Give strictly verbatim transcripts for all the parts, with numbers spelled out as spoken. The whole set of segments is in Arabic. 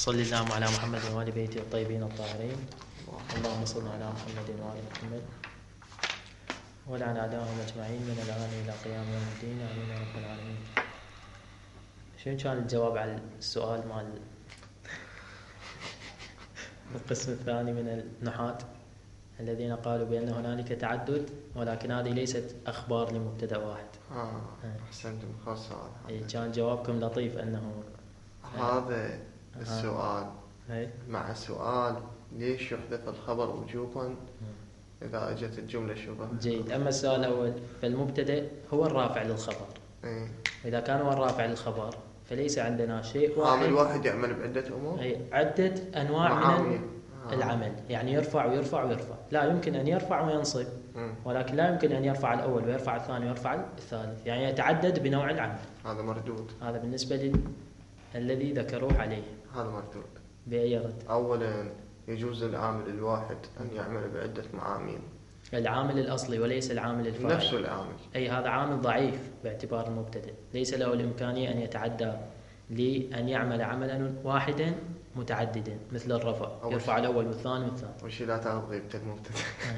صل اللهم على محمد وآل بيته الطيبين الطاهرين. اللهم صل على محمد وآل محمد ولعن أعداءهم أجمعين من الآن إلى قيام يوم الدين. آمين يا رب العالمين. شنو كان الجواب على السؤال مال القسم الثاني من النحاة الذين قالوا بأن هنالك تعدد ولكن هذه ليست أخبار لمبتدأ واحد؟ آه أحسنتم. خاص هذا كان جوابكم لطيف أنه هذا السؤال هي. مع سؤال ليش يحذف الخبر وجوبا إذا أجت الجملة شبه. جيد. أما السؤال الأول فالمبتدأ هو الرافع للخبر. إيه؟ وإذا كان هو الرافع للخبر فليس عندنا شيء واحد. عامل واحد يعمل بعدة أمور. أي عدة أنواع من آه. العمل، يعني يرفع ويرفع ويرفع. لا يمكن أن يرفع وينصب، ولكن لا يمكن أن يرفع الأول ويرفع الثاني ويرفع الثالث، يعني يتعدد بنوع العمل. هذا مردود. هذا بالنسبة لل... الذي ذكروه عليه. هذا مردود. بأي رد؟ أولا يجوز للعامل الواحد أن يعمل بعدة معامل. العامل الأصلي وليس العامل الفاعل. نفس العامل. أي هذا عامل ضعيف باعتبار المبتدئ، ليس له الإمكانية أن يتعدى لأن يعمل عملا واحدا متعددا مثل الرفع، يرفع الأول والثاني والثالث. وشي لا تاخذ غيبة المبتدئ.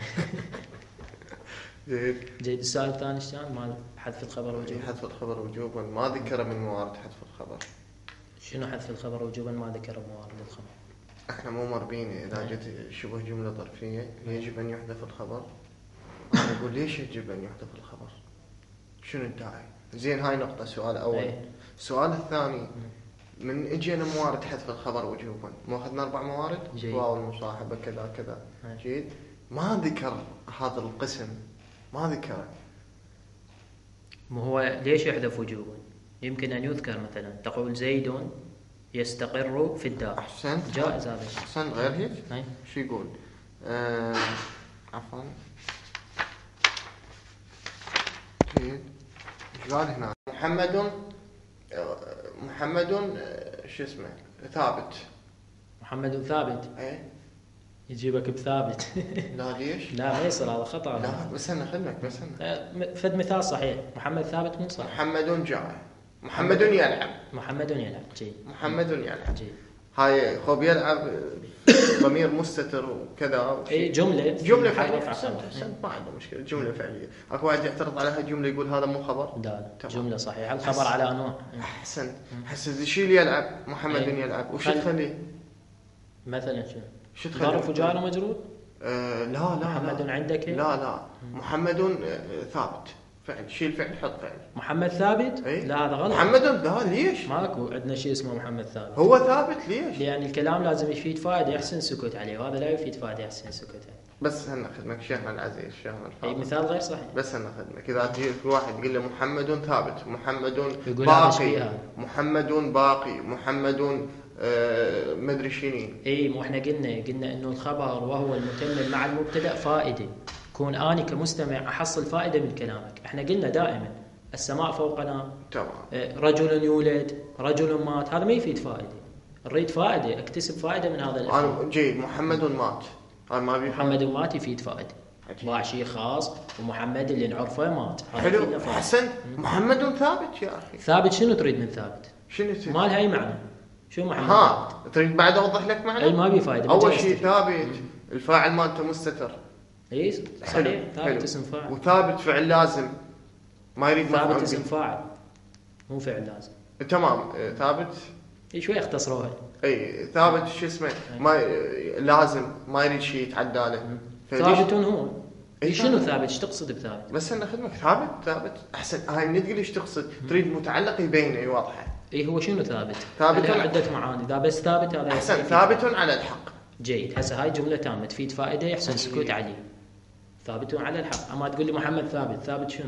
جيد. جيد. السؤال الثاني شلون مال حذف الخبر وجوبا؟ حذف الخبر وجوبا ما ذكر من موارد حذف الخبر. شنو حذف الخبر وجوبا ما ذكر موارد الخبر؟ احنا مو مربين اذا جت شبه جمله ظرفيه يجب ان يحذف الخبر. انا اقول ليش يجب ان يحذف الخبر؟ شنو الداعي؟ زين هاي نقطه. سؤال اول. السؤال الثاني من اجينا موارد حذف الخبر وجوبا مو اخذنا اربع موارد؟ واو المصاحبه كذا كذا. جيد. ما ذكر هذا القسم، ما ذكره. ما هو ليش يحذف وجوبا؟ يمكن ان يذكر مثلا تقول زيد يستقر في الدار. احسنت. جائز هذا. احسنت. غير هيك شو يقول؟ آه عفوا. جيد. ايش قال هنا؟ محمد محمد شو اسمه ثابت. محمد ثابت. ايه يجيبك بثابت. لا ليش؟ لا ما يصير، هذا خطأ. لا بس انا خدمك بس انا فد مثال صحيح. محمد ثابت مو صح. محمد جاء. محمد يلعب. محمد يلعب. جيد. محمد يلعب. جيد. هاي خوب يلعب ضمير مستتر وكذا. اي جمله جمله فعليه. احسنت احسنت ما عنده مشكله. جمله فعليه. اكو واحد يعترض على هالجمله يقول هذا مو خبر. لا جمله صحيحه. الخبر على انواع. احسنت. حس شيء يلعب. محمد يلعب وش تخليه مثلا؟ شو شو تخليه؟ ظرف وجار ومجرور. آه لا لا محمد لا. عندك لا لا محمد آه ثابت. فعل. شيل فعل حط فعل. محمد ثابت. ايه؟ لا هذا غلط. محمد لا ليش؟ ماكو عندنا شيء اسمه محمد ثابت. هو ثابت ليش؟ لأن الكلام لازم يفيد فائدة يحسن سكوت عليه، وهذا لا يفيد فائدة يحسن سكوت عليه. بس هنا خدمك شيخنا العزيز شيخنا الفاضل. اي مثال غير صحيح. بس هنا خدمك اذا تجي في واحد يقول له محمد ثابت، محمد يقول باقي، محمد باقي، محمد آه مدري شنين. اي مو احنا قلنا قلنا انه الخبر وهو المتمم مع المبتدا فائده، كون اني كمستمع احصل فائده من كلامك. احنا قلنا دائما السماء فوقنا. تمام. رجل يولد، رجل مات، هذا ما يفيد فائده. اريد فائده، اكتسب فائده من هذا الافعال. انا جيد. محمد مات، انا ما ابي. محمد مات يفيد فائده. باع شيء خاص ومحمد اللي نعرفه مات. حلو. حسن. محمد ثابت يا اخي. ثابت شنو تريد من ثابت؟ شنو تريد؟ ما لها اي معنى. شو محمد؟ ها تريد بعد اوضح لك معنى؟ اي ما بي فائده. اول شيء ثابت الفاعل مالته مستتر. اي صحيح. ثابت اسم فاعل. وثابت فعل لازم ما يريد. ثابت اسم فاعل مو فعل لازم. تمام. ثابت اي شوي اختصروها. اي ثابت شو اسمه ما لازم ما يريد شيء يتعدى له. ثابت هو. اي شنو ثابت؟ ايش تقصد بثابت؟ بس انا خدمك ثابت. ثابت احسن. هاي من تقول ايش تقصد؟ تريد متعلق يبين. اي واضحه. اي هو شنو ثابت؟ ثابت عده معاني. اذا بس ثابت هذا احسن. ثابت على الحق. جيد. هسه هاي جمله تامه تفيد فائده يحسن سكوت عليه. ثابت على الحق. اما تقول لي محمد ثابت، ثابت شنو؟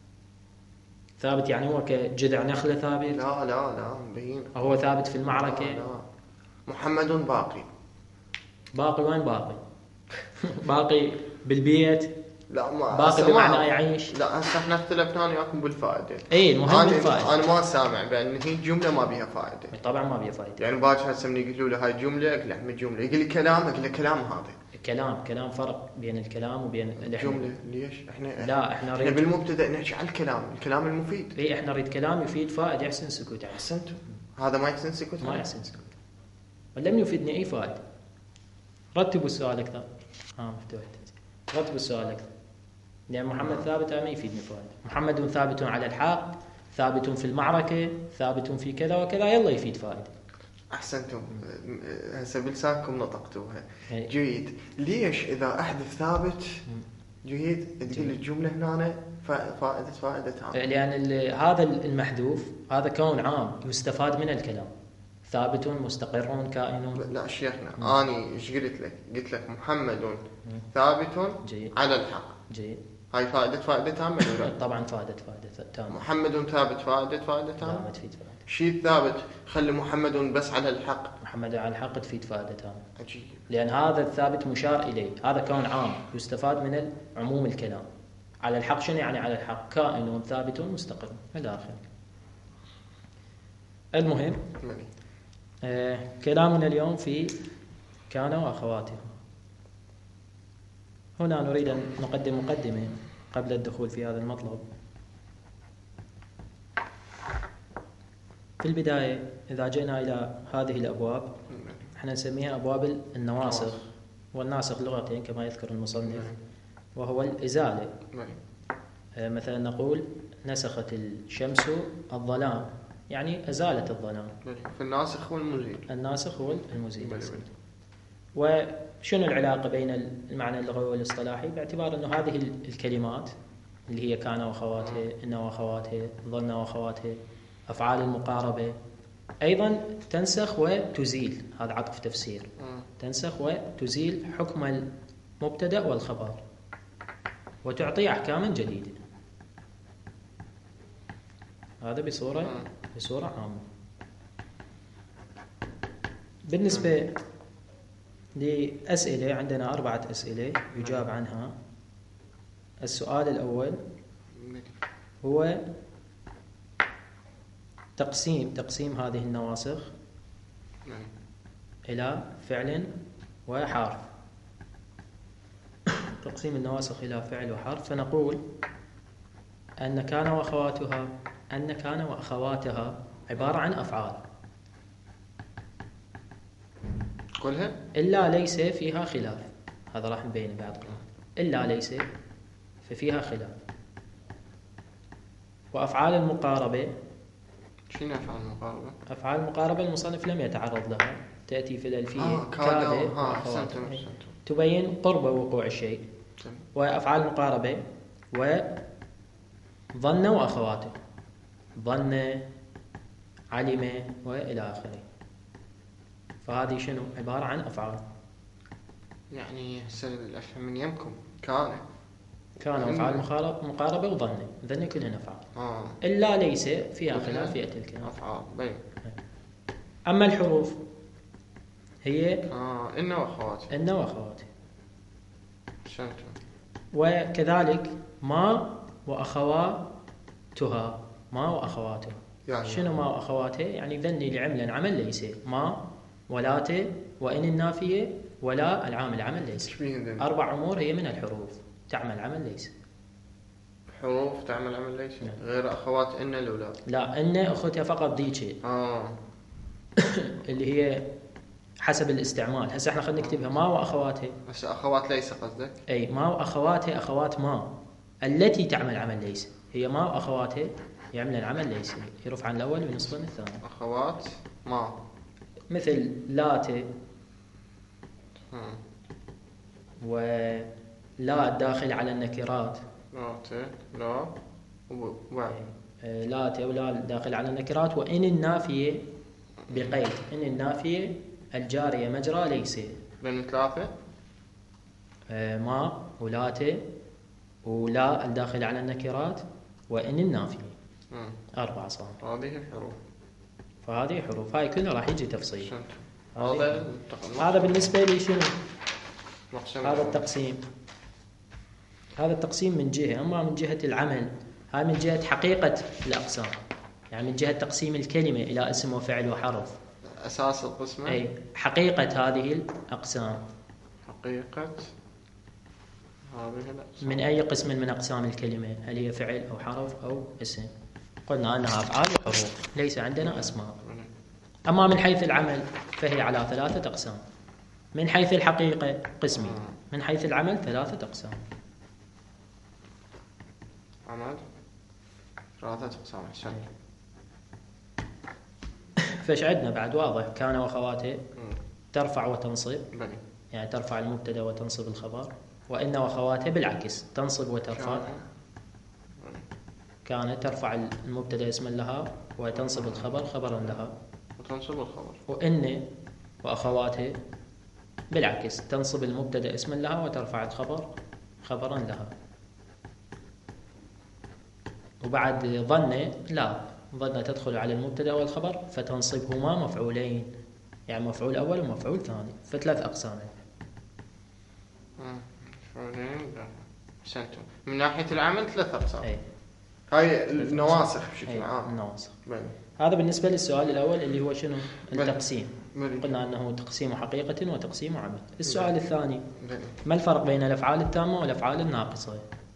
ثابت يعني هو كجذع نخله ثابت؟ لا لا لا مبين. هو ثابت في المعركه؟ لا, لا. محمد باقي. باقي وين باقي؟ باقي بالبيت؟ لا ما باقي بمعنى يعيش. لا هسه احنا اختلفنا انا وياكم بالفائده. اي المهم بالفائده. انا ما سامع بان هي جمله ما بيها فائده. طبعا ما بيها فائده. يعني باكر هسه من يقولوا له هاي جمله اقول له احمد جمله، يقول لي كلام اقول له كلام. هذا كلام كلام فرق بين الكلام وبين الجمله. ليش احنا لا احنا نريد بالمبتدا نحكي على الكلام، الكلام المفيد. اي احنا نريد كلام يفيد فائده يحسن سكوت. احسنتم. هذا ما يحسن سكوت. ما يحسن سكوت. ولم يفيدني أي فائدة. رتبوا السؤال أكثر. ها مفتوح. رتبوا السؤال أكثر. لأن محمد ثابت ما يفيدني فائدة. محمد ثابت على الحق، ثابت في المعركة، ثابت في كذا وكذا، يلا يفيد فائدة. أحسنتم. هسه بلسانكم نطقتوها. جيد. ليش إذا أحدث ثابت جيد تقول الجملة هنا فائدة فائدة تامة؟ لأن هذا المحذوف هذا كون عام يستفاد من الكلام. ثابت مستقر كائن. لا شيخنا، أنا إيش قلت لك؟ قلت لك محمد ثابت جيد. على الحق. جيد. هاي فائدة فائدة تامة ولا؟ طبعا فائدة فائدة تامة. محمد ثابت فائدة فائدة تامة. لا ما تفيد فائدة. شيء ثابت خلي محمد بس على الحق. محمد على الحق تفيد فائدة تامة. عجيب. لأن هذا الثابت مشار إليه، هذا كون عام يستفاد من عموم الكلام. على الحق شنو يعني على الحق؟ كائن ثابت مستقر إلى آخره. المهم آه كلامنا اليوم في كان وأخواتها. هنا نريد أن نقدم مقدمة قبل الدخول في هذا المطلب. في البداية إذا جئنا إلى هذه الأبواب احنا نسميها أبواب النواسخ، والناسخ لغتين كما يذكر المصنف، وهو الإزالة. مثلا نقول نسخت الشمس الظلام، يعني أزالت الظلام. في الناسخ والمزيل. الناسخ هو المزيل. وشنو العلاقة بين المعنى اللغوي والاصطلاحي؟ باعتبار أنه هذه الكلمات اللي هي كان وأخواته، إن وأخواته، ظن وأخواته، أفعال المقاربة، أيضا تنسخ وتزيل. هذا عطف تفسير. تنسخ وتزيل حكم المبتدأ والخبر وتعطي أحكاما جديدة. هذا بصورة بصورة عامة. بالنسبة لأسئلة عندنا أربعة أسئلة يجاب عنها. السؤال الأول هو تقسيم تقسيم هذه النواسخ إلى فعل وحرف. تقسيم النواسخ إلى فعل وحرف. فنقول أن كان وأخواتها أن كان وأخواتها عبارة عن أفعال كلها إلا ليس فيها خلاف. هذا راح نبين بعد قليل. إلا ليس ففيها خلاف. وأفعال المقاربة، شنو أفعال المقاربة؟ أفعال المقاربة المصنف لم يتعرض لها، تأتي في الألفية آه كاد تبين قرب وقوع الشيء. وأفعال المقاربة وظن وأخواته، ظن، علم، وإلى آخره. فهذه شنو؟ عبارة عن أفعال. يعني هسه أفهم من يمكم كان كان أفعال مقاربة وظن، ظن كلهن أفعال. آه. إلا ليس فيها خلاف يأتي الكلام. أفعال بين. أما الحروف هي آه إن وأخواته. إن وأخواته. شنو؟ وكذلك ما وأخواتها، ما وأخواتها. يعني شنو ما وأخواتها؟ يعني ذني لعمل عمل ليس، ما ولاته وإن النافية ولا العامل عمل ليس. أربع أمور هي من الحروف تعمل عمل ليس. حروف تعمل عمل ليس. نعم. غير أخوات إن الأولاد. لا إن أختها فقط ديكي. آه. اللي هي حسب الاستعمال. هسه احنا خلينا نكتبها ما وأخواتها. بس أخوات ليس قصدك؟ أي ما وأخواتها أخوات ما التي تعمل عمل ليس. هي ما وأخواتها يعمل العمل ليس، يرفع عن الأول وينصب عن الثاني. أخوات ما مثل لاتي ولا الداخل على النكرات. لاتي لا و لاتي ولا الداخل على النكرات. وإن النافية بقيد، إن النافية الجارية مجرى ليس. بين ثلاثة ما ولاتي ولا الداخل على النكرات وإن النافية. أربعة صار. هذه الحروف. فهذه حروف. هاي كلها راح يجي تفصيل. هذا هذا بالنسبة لي شنو؟ هذا التقسيم. التقسيم. هذا التقسيم من جهة. أما من جهة العمل هاي من جهة حقيقة الأقسام، يعني من جهة تقسيم الكلمة إلى اسم وفعل وحرف. أساس القسمة. أي حقيقة هذه الأقسام. حقيقة هذه الأقسام. من أي قسم من أقسام الكلمة؟ هل هي فعل أو حرف أو اسم؟ قلنا أنها أفعال وحروف، ليس عندنا أسماء. أما من حيث العمل فهي على ثلاثة أقسام. من حيث الحقيقة قسمين، من حيث العمل ثلاثة أقسام. عمل ثلاثة أقسام. أحسن. فش عندنا بعد واضح؟ كان وأخواته ترفع وتنصب، بني. يعني ترفع المبتدا وتنصب الخبر. وإن وأخواته بالعكس تنصب وترفع. كانت ترفع المبتدا اسما لها وتنصب الخبر خبرا لها. وتنصب الخبر. وإن وأخواته بالعكس تنصب المبتدا اسما لها وترفع الخبر خبرا لها. وبعد ظن لا، ظن تدخل على المبتدا والخبر فتنصبهما مفعولين، يعني مفعول أول ومفعول ثاني، فثلاث أقسام. مفعولين. أحسنتم. من ناحية العمل ثلاث أقسام. أي. هاي النواسخ بشكل عام. النواسخ. بني. هذا بالنسبة للسؤال الأول اللي هو شنو؟ التقسيم. بني. قلنا أنه تقسيم حقيقة وتقسيم عمل. السؤال بني. الثاني بني. ما الفرق بين الأفعال التامة والأفعال الناقصة؟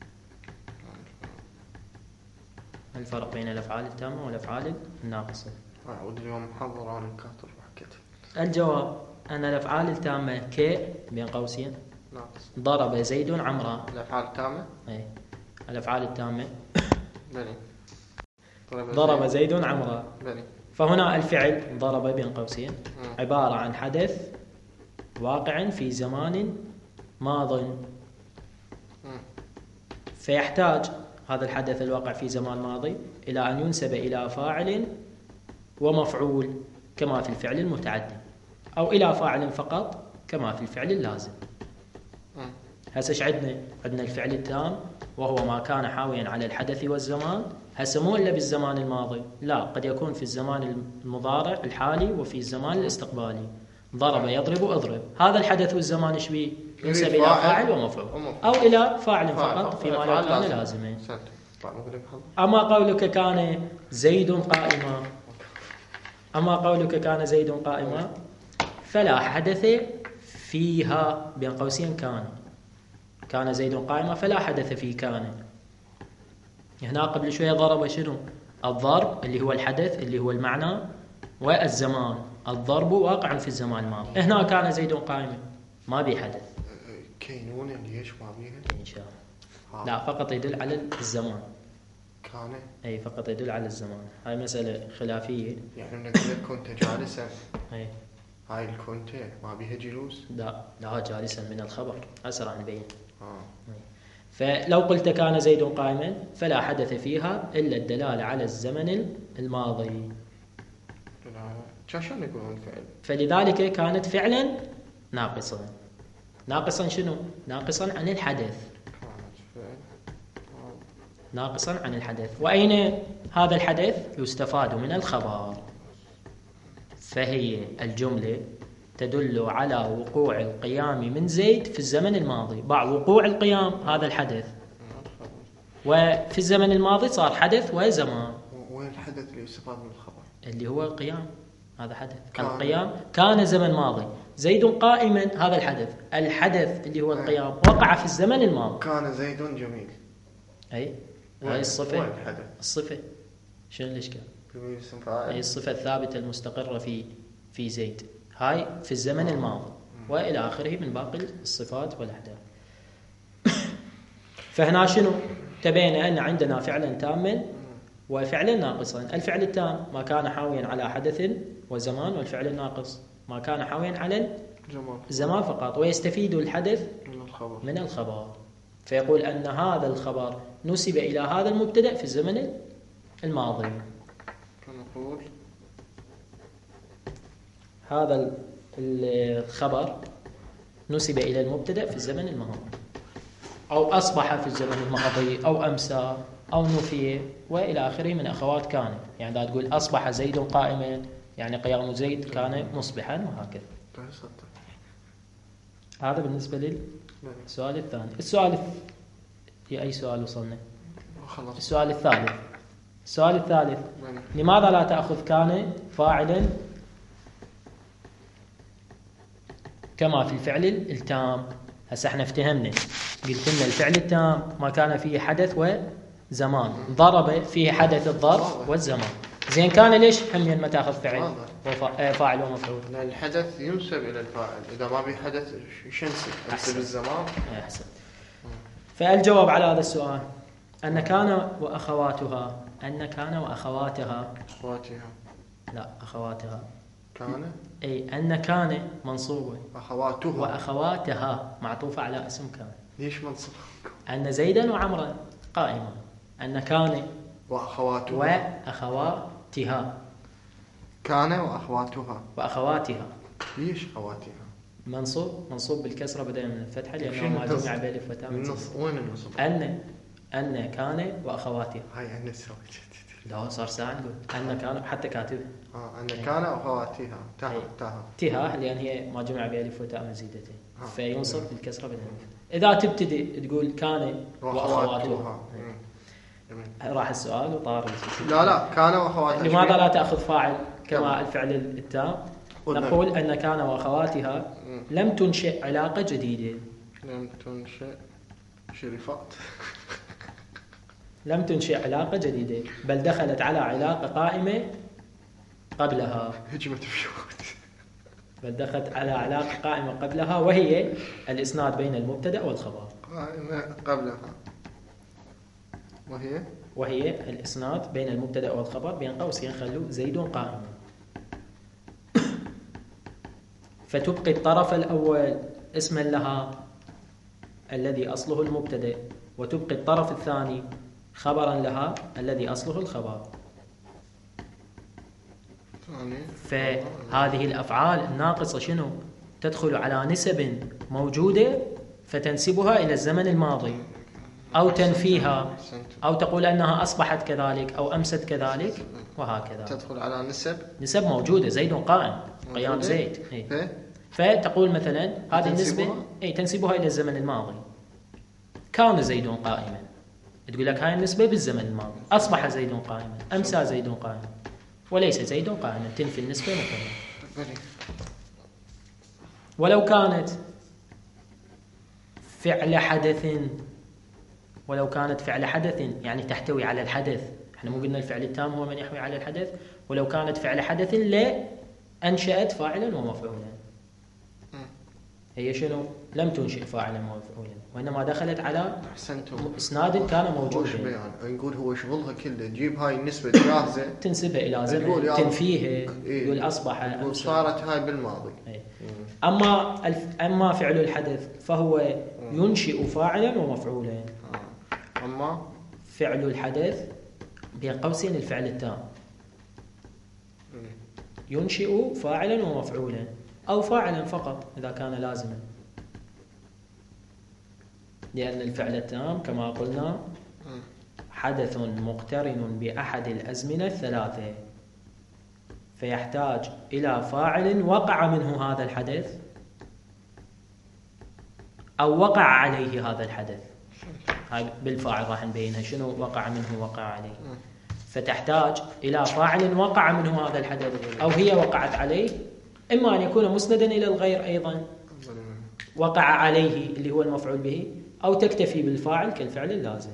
ما الفرق بين الأفعال التامة والأفعال الناقصة؟ أعود اليوم محضر عن الكاتر وحكيت. الجواب أن الأفعال التامة ك بين قوسين ناقص. ضرب زيد عمرا. الأفعال التامة. أي. الأفعال التامة. بني. ضرب زيد عمرا. بني. فهنا الفعل ضرب بين قوسين عبارة عن حدث واقع في زمان ماض، فيحتاج هذا الحدث الواقع في زمان ماضي إلى أن ينسب إلى فاعل ومفعول كما في الفعل المتعدي، أو إلى فاعل فقط كما في الفعل اللازم. هسه ايش عندنا؟ عندنا الفعل التام وهو ما كان حاويا على الحدث والزمان. هسه مو إلا بالزمان الماضي، لا، قد يكون في الزمان المضارع الحالي وفي الزمان الاستقبالي. ضرب يضرب اضرب، هذا الحدث والزمان ايش بيه؟ ينسب إلى فاعل ومفعول أو إلى فاعل فقط فيما لو كان لازما. أما قولك كان زيد قائما أما قولك كان زيد قائما فلا حدث فيها بين قوسين كان. كان زيد قائما فلا حدث في كان. هنا قبل شوية ضرب شنو؟ الضرب اللي هو الحدث اللي هو المعنى، والزمان الضرب واقع في الزمان الماضي. هنا كان زيد قائما ما بي حدث. كينونة ليش ما بيها؟ إن شاء الله. لا، فقط يدل على الزمان. كان. أي فقط يدل على الزمان. هاي مسألة خلافية. يعني نقول لك كنت جالسا. أي. هاي الكنت ما بيها جلوس؟ لا لا، جالسا من الخبر أسرع نبين. آه. فلو قلت كان زيد قائما فلا حدث فيها إلا الدلالة على الزمن الماضي. شلون يقولون فعل؟ فلذلك كانت فعلا ناقصا. ناقصا شنو؟ ناقصا عن الحدث. ناقصا عن الحدث. وأين هذا الحدث؟ يستفاد من الخبر. فهي الجملة تدل على وقوع القيام من زيد في الزمن الماضي. بعد وقوع القيام هذا الحدث، وفي الزمن الماضي صار حدث وزمان. وين الحدث اللي يستفاد من الخبر؟ اللي هو القيام، هذا حدث. كان. القيام كان زمن ماضي. زيد قائما هذا الحدث. الحدث اللي هو القيام وقع في الزمن الماضي. كان زيد جميل. أي هاي الصفة. وين الحدث؟ الصفة شنو الإشكال؟ جميل اسم فاعل. هي الصفة الثابتة المستقرة في في زيد، هاي في الزمن الماضي وإلى آخره من باقي الصفات والأحداث. فهنا شنو؟ تبين أن عندنا فعلا تاما وفعلا ناقصا. الفعل التام ما كان حاويا على حدث وزمان، والفعل الناقص ما كان حاويا على الزمان فقط، ويستفيد الحدث من الخبر. من الخبر. فيقول أن هذا الخبر نسب إلى هذا المبتدأ في الزمن الماضي. فنقول هذا الخبر نسب إلى المبتدأ في الزمن الماضي، أو أصبح في الزمن الماضي، أو أمسى، أو نفي، وإلى آخره من أخوات كان. يعني لا تقول أصبح زيد قائما يعني قيام زيد كان مصبحا، وهكذا. هذا بالنسبة للسؤال الثاني. السؤال الث... أي سؤال وصلنا؟ خلاص. السؤال الثالث. السؤال الثالث لماذا لا تأخذ كان فاعلا كما في الفعل التام؟ هسه احنا افتهمنا، قلت لنا الفعل التام ما كان فيه حدث وزمان. ضرب فيه حدث الضرب والزمان. زين كان ليش هم ما تاخذ فعل واضح. وفا... فاعل ومفعول؟ لأن الحدث ينسب إلى الفاعل، إذا ما بي حدث إيش ينسب؟ ينسب الزمان. أحسن. فالجواب على هذا السؤال أن كان وأخواتها، أن كان وأخواتها أخواتها لا أخواتها كان أي أن كان منصوبة أخواتها وأخواتها معطوفة على اسم كان. ليش منصوب؟ أن زيدا وعمرا قائما، أن كان وأخواتها وأخواتها كان وأخواتها وأخواتها ليش أخواتها؟ منصوب منصوب بالكسرة بدلا من الفتحة لأنه شنو ما النصب؟ جمع بألف وتاء من النص زيد. وين النصب؟ أن أن كان وأخواتها. هاي أنا سويت لا صار ساعة نقول أن كان حتى كاتبها آه أن كان وأخواتها تها أي. تها تها لأن هي ما جمع بألف وتاء مزيدتين آه. فينصب بالكسرة بدلا من الفتحة. إذا تبتدي تقول كان وأخواتها وأخواتها جميل. راح السؤال وطار. لا لا كان وأخواتها لماذا لا تأخذ فاعل كما كما. الفعل التام؟ قلنا. نقول أن كان وأخواتها مم. لم تنشئ علاقة جديدة. لم تنشئ شريفات لم تنشئ علاقة جديدة بل دخلت على علاقة قائمة قبلها. هجمة بشوت بل دخلت على علاقة قائمة قبلها وهي الإسناد بين المبتدأ والخبر. قائمة قبلها وهي وهي الإسناد بين المبتدأ والخبر بين قوسين خلوا زيد قائم. فتبقي الطرف الأول اسما لها الذي أصله المبتدأ، وتبقي الطرف الثاني خبرا لها الذي أصله الخبر. فهذه الأفعال الناقصة شنو؟ تدخل على نسب موجودة فتنسبها إلى الزمن الماضي أو تنفيها أو تقول أنها أصبحت كذلك أو أمست كذلك وهكذا. تدخل على نسب نسب موجودة زيد قائم قيام زيد. إيه. فتقول مثلا هذه النسبة أي تنسبها إلى الزمن الماضي. كان زيد قائما، تقول لك هاي النسبة بالزمن الماضي. أصبح زيد قائما، أمسى زيد قائما، وليس زيد قائما، تنفي النسبة مثلا. ولو كانت فعل حدث ولو كانت فعل حدث يعني تحتوي على الحدث. احنا مو قلنا الفعل التام هو من يحوي على الحدث؟ ولو كانت فعل حدث لا أنشأت فاعلا ومفعولا. هي شنو؟ لم تنشئ فاعلا ومفعولا وإنما دخلت على إسناد كان موجودا. نقول هو شغلها كله تجيب هاي النسبة جاهزة تنسبها إلى زمن تنفيها. تقول أصبح صارت هاي بالماضي. أما الف... أما فعل الحدث فهو ينشئ فاعلا ومفعولا. أما فعل الحدث بين قوسين الفعل التام ينشئ فاعلا ومفعولا أو فاعلا فقط إذا كان لازما، لأن الفعل التام كما قلنا حدث مقترن بأحد الأزمنة الثلاثة فيحتاج إلى فاعل وقع منه هذا الحدث أو وقع عليه هذا الحدث. هاي بالفاعل راح نبينها شنو وقع منه وقع عليه. فتحتاج إلى فاعل وقع منه هذا الحدث أو هي وقعت عليه، إما أن يكون مسندا إلى الغير أيضا وقع عليه اللي هو المفعول به، أو تكتفي بالفاعل كالفعل اللازم.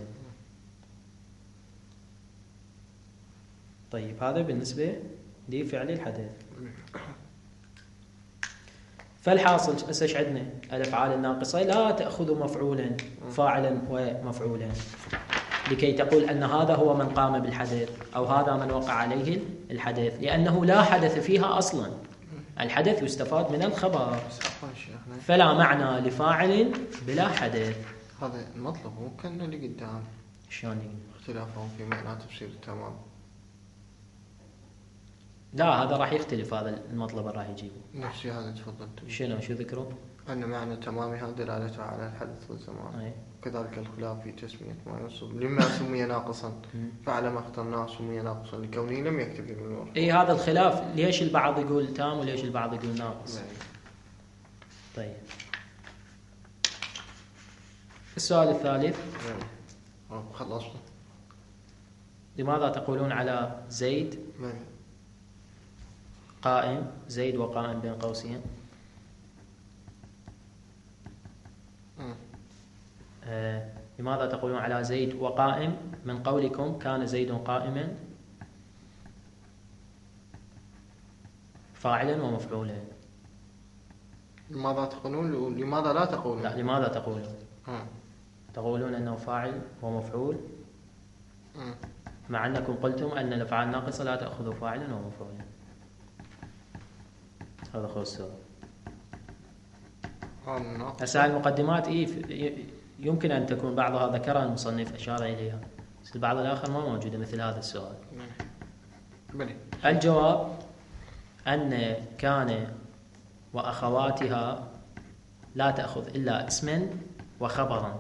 طيب هذا بالنسبة لفعل الحدث. فالحاصل هسه عندنا الأفعال الناقصة لا تأخذ مفعولا فاعلا ومفعولا لكي تقول أن هذا هو من قام بالحدث أو هذا من وقع عليه الحدث، لأنه لا حدث فيها أصلا. الحدث يستفاد من الخبر، فلا معنى لفاعل بلا حدث. هذا المطلب مو كأنه اللي قدام شلون اختلافهم في معنى تفسير التمام. لا هذا راح يختلف، هذا المطلب راح يجيبه نفسي هذا تفضلت. شنو شو ذكره؟ أن معنى تمامها دلالته على الحدث والزمان. أي. كذلك الخلاف في تسمية ما ينصب لما سمي ناقصا فعل ما اخترناه سمي ناقصا لكونه لم يكتفي بالمرفوع. اي هذا الخلاف، ليش البعض يقول تام وليش البعض يقول ناقص. أي. طيب السؤال الثالث أي. خلصنا. لماذا تقولون على زيد أي. قائم؟ زيد وقائم بين قوسين. آه، لماذا تقولون على زيد وقائم من قولكم كان زيد قائما فاعلا ومفعولا. لماذا تقولون لماذا لا تقولون؟ لا، لماذا تقولون؟ آه. تقولون أنه فاعل ومفعول آه. مع أنكم قلتم أن الأفعال الناقصة لا تأخذ فاعلا ومفعولا. هذا هو السؤال. هسه المقدمات إيه يمكن أن تكون بعضها ذكرها المصنف أشار إليها، بس البعض الآخر ما موجودة مثل هذا السؤال. بلي. الجواب أن كان وأخواتها لا تأخذ إلا اسما وخبرا،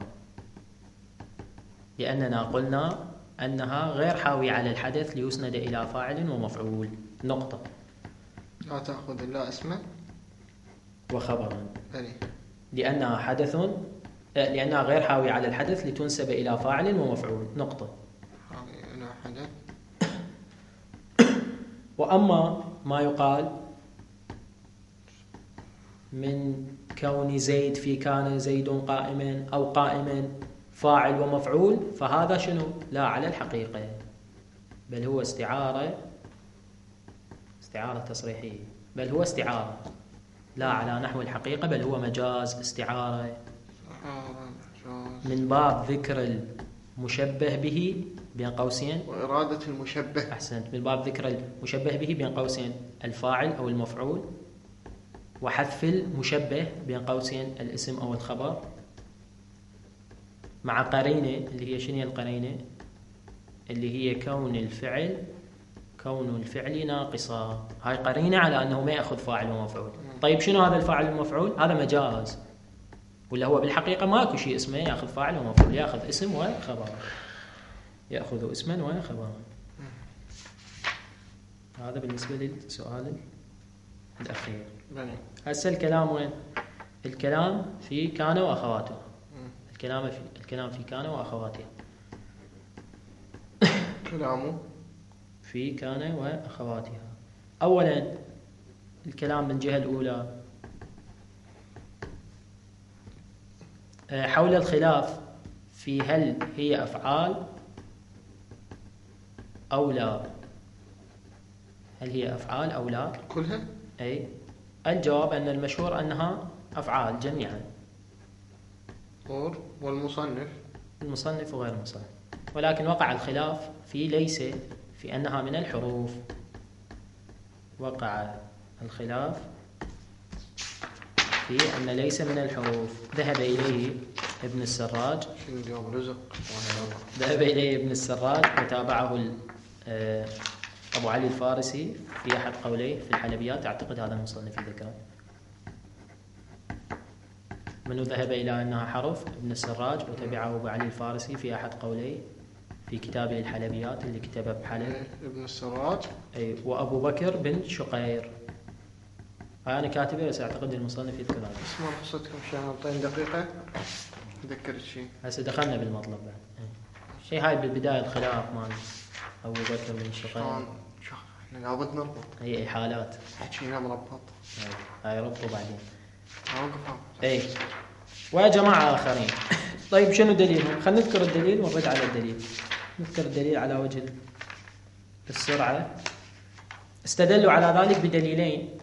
لأننا قلنا أنها غير حاوية على الحدث ليسند إلى فاعل ومفعول. نقطة. لا تأخذ إلا اسما وخبرا. بلي. لأنها حدث، لأنها غير حاوية على الحدث لتنسب إلى فاعل ومفعول. نقطة. حاوية إلى حدث. وأما ما يقال من كون زيد في كان زيد قائما أو قائما فاعل ومفعول، فهذا شنو؟ لا على الحقيقة، بل هو استعارة استعارة تصريحية، بل هو استعارة لا على نحو الحقيقة، بل هو مجاز استعارة من باب ذكر المشبه به بين قوسين وإرادة المشبه. أحسنت. من باب ذكر المشبه به بين قوسين الفاعل أو المفعول، وحذف المشبه بين قوسين الاسم أو الخبر، مع قرينة اللي هي شنو القرينة؟ اللي هي كون الفعل كون الفعل ناقصا. هاي قرينة على أنه ما يأخذ فاعل ومفعول. طيب شنو هذا الفاعل والمفعول؟ هذا مجاز، ولا هو بالحقيقة ما اكو شيء اسمه يأخذ فاعل ومفعول، يأخذ اسم وخبر، يأخذ اسما وخبرا. هذا بالنسبة للسؤال الأخير. هسه الكلام وين؟ الكلام في كان وأخواته. الكلام في الكلام في كان وأخواتها. كلامه في كان وأخواتها. أولا الكلام من الجهة الأولى حول الخلاف في هل هي أفعال أو لا. هل هي أفعال أو لا كلها؟ أي الجواب أن المشهور أنها أفعال جميعا. والمصنف المصنف وغير المصنف، ولكن وقع الخلاف في ليس في أنها من الحروف. وقع الخلاف في أن ليس من الحروف. ذهب إليه ابن السراج ذهب إليه ابن السراج وتابعه أبو علي الفارسي في أحد قوليه في الحلبيات. أعتقد هذا المصنف ذكره. منو ذهب إلى أنها حرف؟ ابن السراج، وتبعه أبو علي الفارسي في أحد قوليه في كتابه الحلبيات اللي كتبه بحلب. ابن السراج. أي. وأبو بكر بن شقير. أنا كاتبه بس أعتقد المصنف يذكر هذا. اسمع قصتكم شهرتين دقيقة ذكرت شيء. هسه دخلنا بالمطلب بعد. شيء هاي بالبداية الخلاف مال أبو بكر بن شقير. شلون؟ احنا لابد نربط. هي أي حالات. حكينا مربط. هاي ربطوا بعدين. اوقف. اي. وجماعة آخرين. طيب شنو دليلهم؟ خلينا نذكر الدليل ونرد على الدليل. نذكر الدليل على وجه السرعة. استدلوا على ذلك بدليلين.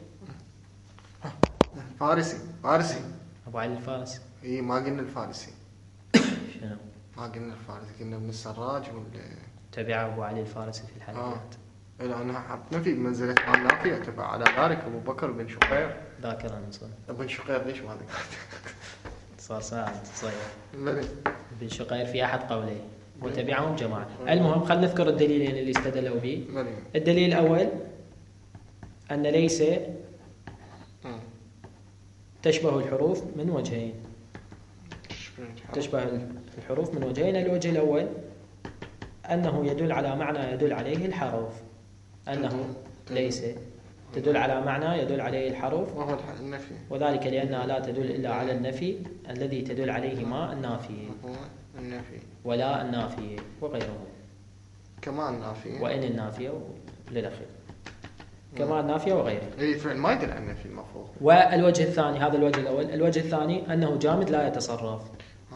فارسي فارسي أبو علي الفارسي. اي ما قلنا الفارسي. شنو؟ ما قلنا الفارسي، قلنا ابن السراج ولا تبع أبو علي الفارسي في الحلقات. آه. لأنها حطنا في منزلة ما نافية تبع على ذلك أبو بكر بن شقير. ذاكر نصر. ابن شقير ليش ما ذكرت؟ صار ساعة صغير. بلي. ابن شقير في أحد قوليه وتبعهم جماعة. المهم خلينا نذكر الدليلين اللي استدلوا به. بلي. الدليل الأول أن ليس تشبه الحروف من وجهين. تشبه الحروف من وجهين. الوجه الأول أنه يدل على معنى يدل عليه الحرف. أنه ليس تدل على معنى يدل عليه الحرف، وهو النفي، وذلك لأنها لا تدل إلا على النفي الذي تدل عليه ما النافي، النفي ولا النافية وغيره، كما النافية وإن النافية للأخير، كما النافية وغيره. أي فعل ما يدل على النفي المفروض. والوجه الثاني، هذا الوجه الأول. الوجه الثاني أنه جامد لا يتصرف.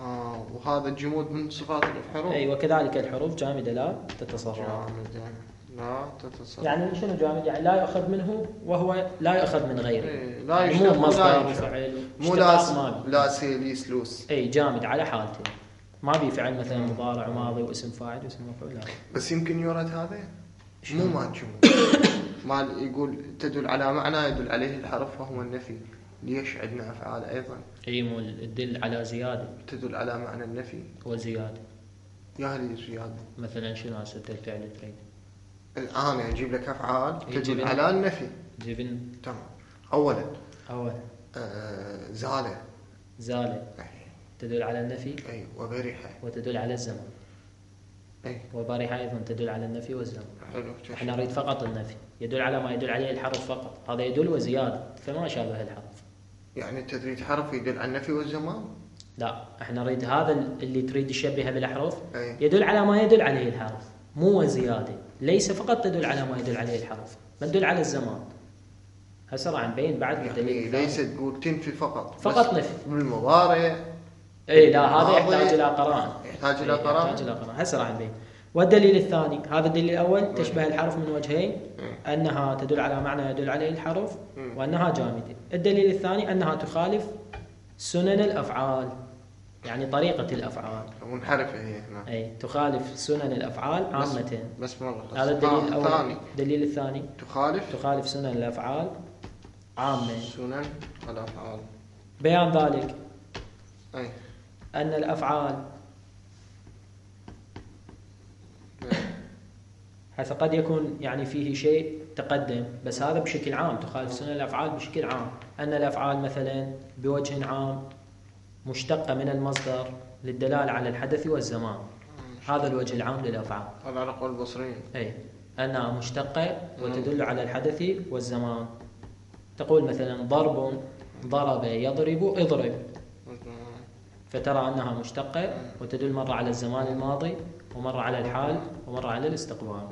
آه وهذا الجمود من صفات الحروف. أي وكذلك الحروف جامدة لا تتصرف. جامد لا تتصرف. يعني شنو جامد؟ يعني لا يؤخذ منه وهو لا يؤخذ من غيره. إيه لا يعني يشتغل مو مصدر وفعل مو لا لا سيليس لوس. اي جامد على حالته، ما بي فعل مثلا مضارع وماضي واسم فاعل واسم مفعول. لا بس يمكن يورد هذا مو ما تشوفه ما يقول تدل على معنى يدل عليه الحرف وهو النفي. ليش عندنا أفعال أيضا اي مو تدل على زيادة، تدل على معنى النفي وزيادة. يا هذه زيادة مثلا شنو هسه الفعل تريد الآن يعني أجيب لك أفعال تدل جبن. على النفي. جبن تمام. أولا أول آه زالة زالة تدل على النفي. أي وبرحة وتدل على الزمن. أي وبرحة أيضا تدل على النفي والزمن. حلو. احنا نريد فقط النفي، يدل على ما يدل عليه الحرف فقط، هذا يدل وزيادة فما شابه الحرف. يعني أنت تريد حرف يدل على النفي والزمان؟ لا احنا نريد هذا اللي تريد تشبهه بالأحرف أي. يدل على ما يدل عليه الحرف مو زيادة، ليس فقط تدل على ما يدل عليه الحرف بل تدل على الزمان. هسه راح نبين بعد بالدليل. يعني ليس تقول تنفي فقط فقط نفي بالمضارع. اي لا هذا يحتاج الى قرائن. يحتاج الى قرائن. يحتاج الى قرائن. هسه راح نبين. والدليل الثاني، هذا الدليل الاول تشبه الحرف من وجهين، انها تدل على معنى يدل عليه الحرف وانها جامده. الدليل الثاني انها تخالف سنن الافعال، يعني طريقه الافعال منحرفه هي هنا. اي تخالف سنن الافعال عامه. بس, بس مره هذا الدليل الاول. الدليل الثاني تخالف تخالف سنن الافعال عامه. سنن الافعال. بيان ذلك أي. ان الافعال هذا قد يكون يعني فيه شيء تقدم، بس هذا بشكل عام تخالف سنن الأفعال بشكل عام. أن الأفعال مثلا بوجه عام مشتقة من المصدر للدلالة على الحدث والزمان، هذا الوجه العام للأفعال. هذا على قول البصريين. أي أنها مشتقة وتدل على الحدث والزمان. تقول مثلا ضرب ضرب يضرب اضرب، فترى أنها مشتقة وتدل مرة على الزمان الماضي ومرة على الحال ومرة على الاستقبال.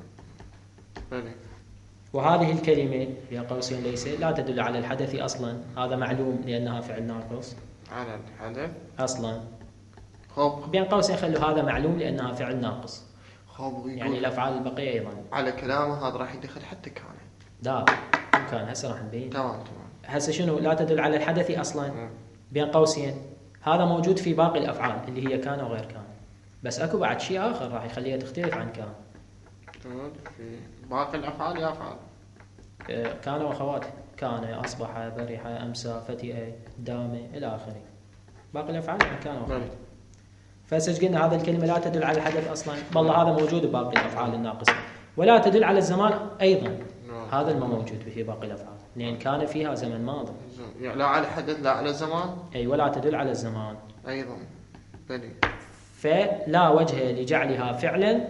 وهذه الكلمة بين قوسين ليس لا تدل على الحدث أصلا، هذا معلوم لأنها فعل ناقص على الحدث أصلا. خوب بين قوسين خلوا هذا معلوم لأنها فعل ناقص. خوب يعني الأفعال البقية أيضا على كلامه هذا راح يدخل حتى كان لا كان هسه راح نبين. تمام تمام. هسه شنو لا تدل على الحدث أصلا بين قوسين، هذا موجود في باقي الأفعال اللي هي كان وغير كان، بس أكو بعد شيء آخر راح يخليها تختلف عن كان. في باقي الأفعال يا أفعال كان وأخواته، كان أصبح برح أمسى فتئ دام إلى آخره. باقي الأفعال يعني كان وأخواته. فسج قلنا هذا الكلمة لا تدل على الحدث أصلا، والله هذا موجود بباقي الأفعال الناقصة، ولا تدل على الزمان أيضا، هذا الما موجود في باقي الأفعال لأن كان فيها زمن ماضي. يعني لا على الحدث لا على الزمان. أي ولا تدل على الزمان أيضا. بلي. فلا وجه لجعلها فعلا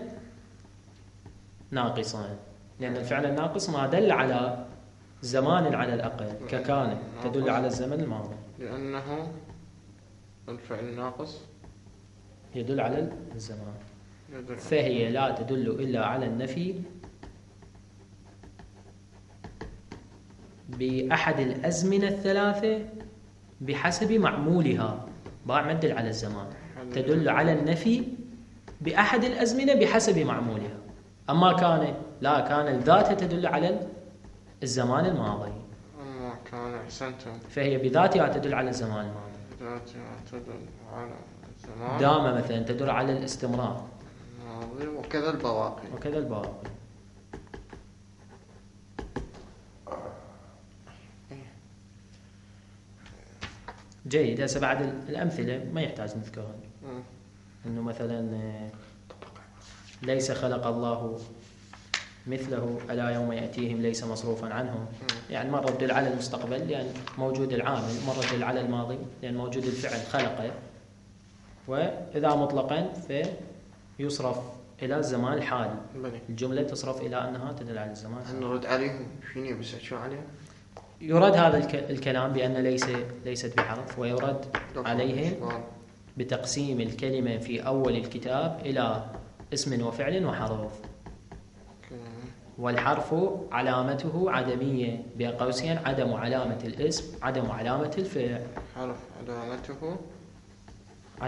ناقصا، لأن الفعل الناقص ما دل على زمان على الأقل ككان تدل على الزمن الماضي، لأنه الفعل الناقص يدل على الزمان. فهي لا تدل إلا على النفي بأحد الأزمنة الثلاثة بحسب معمولها. باع ما تدل على الزمان، تدل على النفي بأحد الأزمنة بحسب معمولها. أما كان لا، كان الذات تدل على الزمان الماضي. أما كان أحسنتم فهي بذاتها تدل على الزمان الماضي. بذاتها تدل على الزمان. دام مثلا تدل على الاستمرار. وكذا البواقي. وكذا البواقي. جيد. هسه بعد الأمثلة ما يحتاج نذكرها. إنه مثلا ليس خلق الله مثله ألا يوم يأتيهم ليس مصروفا عنهم، يعني مرة تدل على المستقبل لأن موجود العامل، مرة تدل على الماضي لأن موجود الفعل خلقه، وإذا مطلقا فيصرف إلى الزمان الحالي. الجملة تصرف إلى أنها تدل على الزمان الحالي. نرد عليهم شنو بس شو عليهم؟ يرد هذا الكلام بأن ليس ليست بحرف، ويرد عليهم بتقسيم الكلمة في أول الكتاب إلى اسم وفعل وحرف. والحرف علامته عدمية بين قوسين، عدم علامة الاسم عدم علامة الفعل. حرف علامته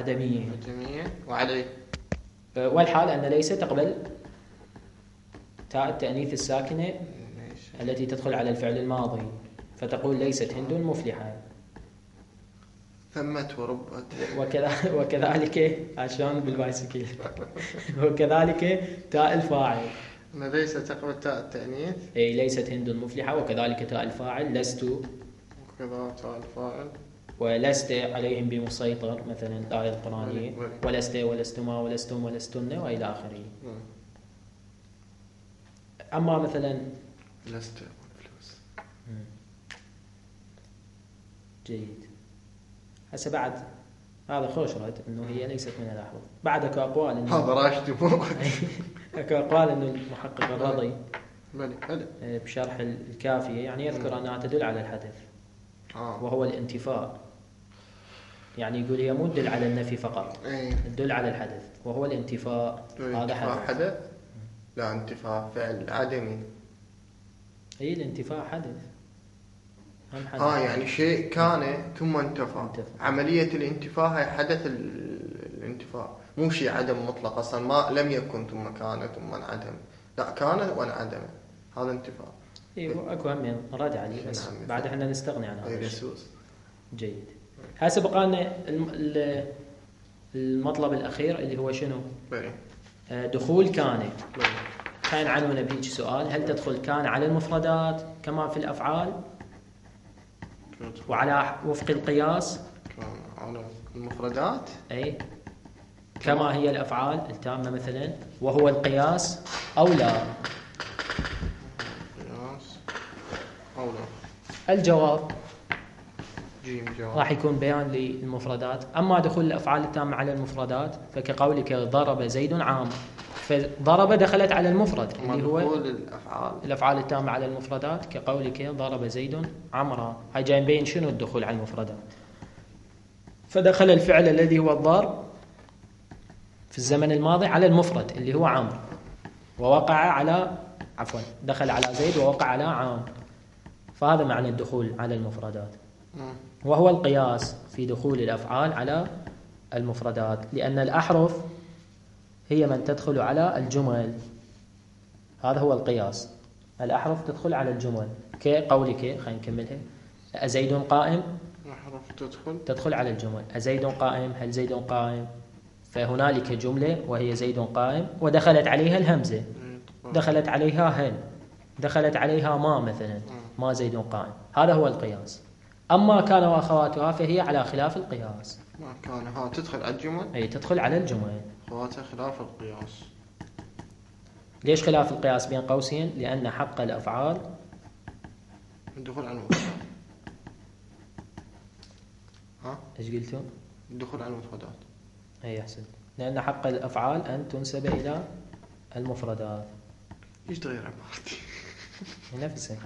عدمية عدمية وعليه. والحال أن ليس تقبل تاء التأنيث الساكنة التي تدخل على الفعل الماضي، فتقول ليست هند مفلحة. ثمت وربت. وكذا وكذلك عشان بالبايسكل. وكذلك تاء الفاعل. أنا ليس تقبل تاء التأنيث. أي ليست هند مفلحة. وكذلك تاء الفاعل لست. وكذا تاء الفاعل. ولست عليهم بمسيطر مثلا الآية القرآنية. ولست ولستما ولستم ولستن وإلى آخره. أما مثلا لست والفلوس. جيد. هسه بعد هذا خوش رد انه هي ليست من الاحرف. بعد اكو اقوال انه هذا راشد مو اكو اقوال انه المحقق الرضي بلي بلي بشرح الكافيه يعني يذكر انها تدل على الحدث آه. وهو الانتفاء. يعني يقول هي مو تدل على النفي فقط، ايه. تدل على الحدث وهو الانتفاء. هذا حدث. حدث لا انتفاء فعل عدمي. اي الانتفاء حدث. اه يعني شيء كان ثم انتفى. انتفى. عملية الانتفاء هي حدث الانتفاء، مو شيء عدم مطلق اصلا، ما لم يكن ثم كان ثم انعدم، لا كان وانعدم، هذا انتفاء. ايوه اكو هم رد عليه بس نعم. بعد احنا نستغني عن هذا الشيء. جيد. هسه بقى لنا المطلب الاخير اللي هو شنو؟ بلي. دخول كان. بلي. كان عنونا بيج سؤال: هل تدخل كان على المفردات كما في الافعال وعلى وفق القياس؟ على المفردات اي كما هي الافعال التامه مثلا وهو القياس او لا؟ قياس او لا. الجواب جيم جواب راح يكون بيان للمفردات. اما دخول الافعال التامه على المفردات فكقولك ضرب زيد عام، فضرب دخلت على المفرد اللي هو الافعال الافعال التامه على المفردات، كقولك ضرب زيد عمرا. هاي جاي نبين شنو الدخول على المفردات. فدخل الفعل الذي هو الضرب في الزمن الماضي على المفرد اللي هو عمرو، ووقع على عفوا دخل على زيد ووقع على عام. فهذا معنى الدخول على المفردات، وهو القياس في دخول الافعال على المفردات، لان الاحرف هي من تدخل على الجمل. هذا هو القياس، الأحرف تدخل على الجمل. كقولك خلينا نكملها: أزيد قائم؟ أحرف تدخل تدخل على الجمل. أزيد قائم؟ هل زيد قائم؟ فهنالك جملة وهي زيد قائم ودخلت عليها الهمزة، دخلت عليها هل، دخلت عليها ما مثلا، ما زيد قائم. هذا هو القياس. أما كان وأخواتها فهي على خلاف القياس. ما كان ها تدخل على الجمل؟ أي تدخل على الجمل. أخواتها خلاف القياس. ليش خلاف القياس بين قوسين؟ لأن حق الأفعال الدخول على المفردات. ها؟ إيش قلتوا؟ الدخول على المفردات. أي أحسن. لأن حق الأفعال أن تنسب إلى المفردات. إيش تغير عبارتي؟ نفسه.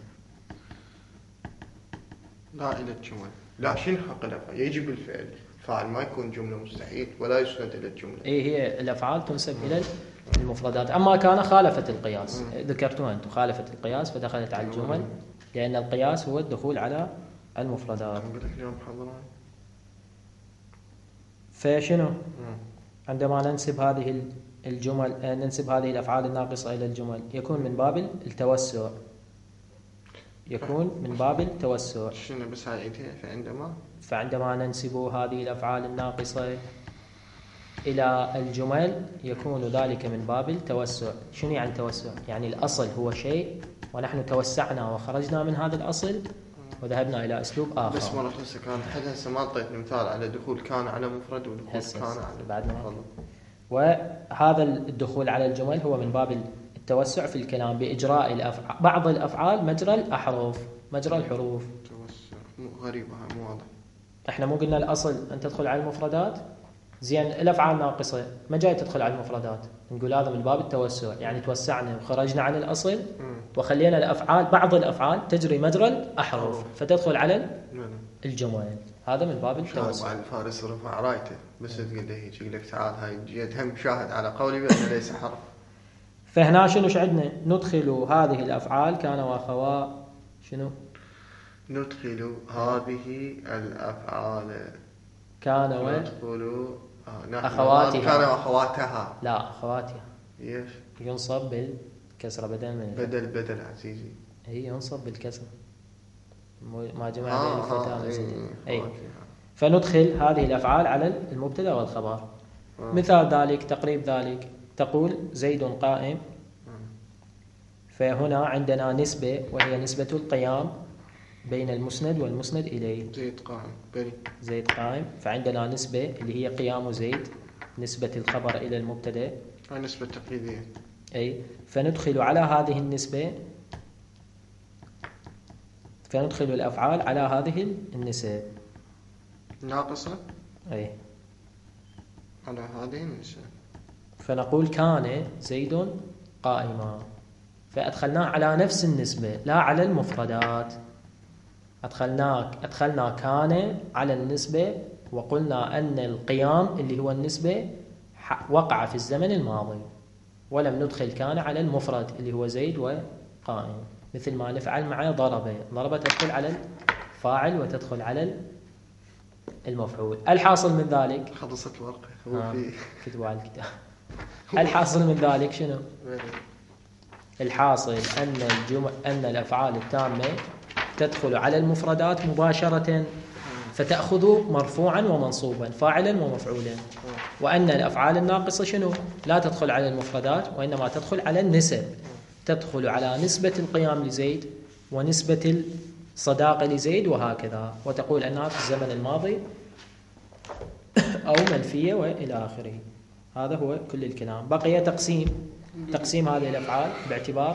لا إلى الجمل. لا شنو حق الأفعال؟ يجب الفعل. الفاعل ما يكون جملة مستحيل ولا يسند إلى الجملة. إيه هي الأفعال تنسب إلى المفردات. أما كان خالفت القياس، ذكرتوها أنتم، خالفت القياس فدخلت على الجمل، لأن القياس هو الدخول على المفردات. فشنو؟ عندما ننسب هذه الجمل، ننسب هذه الأفعال الناقصة إلى الجمل، يكون من باب التوسع. يكون من باب التوسع. شنو بس هايتها؟ فعندما فعندما ننسب هذه الأفعال الناقصة إلى الجمل يكون ذلك من باب التوسع. شنو يعني توسع؟ يعني الأصل هو شيء ونحن توسعنا وخرجنا من هذا الأصل وذهبنا إلى أسلوب آخر. بس مرة خلصة كان حدث ما أعطيتني مثال على دخول كان على مفرد ودخول كان على بعد وهذا الدخول على الجمل هو من باب التوسع في الكلام بإجراء الأفعال، بعض الأفعال مجرى الأحرف، مجرى الحروف. توسع غريبة مو واضح. احنا مو قلنا الأصل أن تدخل على المفردات؟ زين الأفعال ناقصة ما جاي تدخل على المفردات، نقول هذا من باب التوسع، يعني توسعنا وخرجنا عن الأصل وخلينا الأفعال، بعض الأفعال تجري مجرى الأحرف فتدخل على الجمل. هذا من باب التوسع. الفارس رفع رايته بس تقول له هيك، يقول لك تعال هاي جيت هم شاهد على قولي بأنه ليس حرف. فهنا شنو عندنا؟ ندخل هذه الأفعال كان وأخوات شنو؟ ندخل هذه الأفعال كان و ندخل أخواتها. كان وأخواتها. لا أخواتها. ايش؟ ينصب كسرة بدل من بدل بدل عزيزي. هي ينصب بالكسر ما جمع آه بين الفتان آه أي. فندخل هذه الأفعال على المبتدأ والخبر. آه. مثال ذلك تقريب ذلك تقول زيد قائم، فهنا عندنا نسبة وهي نسبة القيام بين المسند والمسند إليه. زيد قائم بري. زيد قائم، فعندنا نسبة اللي هي قيام زيد، نسبة الخبر إلى المبتدأ، هاي نسبة تقليدية. أي. فندخل على هذه النسبة فندخل الأفعال على هذه النسب ناقصة. أي. على هذه النسبة. فنقول كان زيد قائما، فأدخلناه على نفس النسبة لا على المفردات. أدخلنا أدخلنا كان على النسبة وقلنا أن القيام اللي هو النسبة وقع في الزمن الماضي، ولم ندخل كان على المفرد اللي هو زيد وقائم، مثل ما نفعل مع ضرب. ضرب تدخل على الفاعل وتدخل على المفعول. الحاصل من ذلك خلصت الورقة هو في كتبوا على الكتاب. الحاصل من ذلك شنو؟ الحاصل أن الجمل أن الأفعال التامة تدخل على المفردات مباشرة فتأخذ مرفوعا ومنصوبا، فاعلا ومفعولا، وأن الأفعال الناقصة شنو؟ لا تدخل على المفردات وإنما تدخل على النسب، تدخل على نسبة القيام لزيد ونسبة الصداقة لزيد وهكذا، وتقول أنها في الزمن الماضي أو منفية وإلى آخره. هذا هو كل الكلام. بقي تقسيم تقسيم هذه الأفعال باعتبار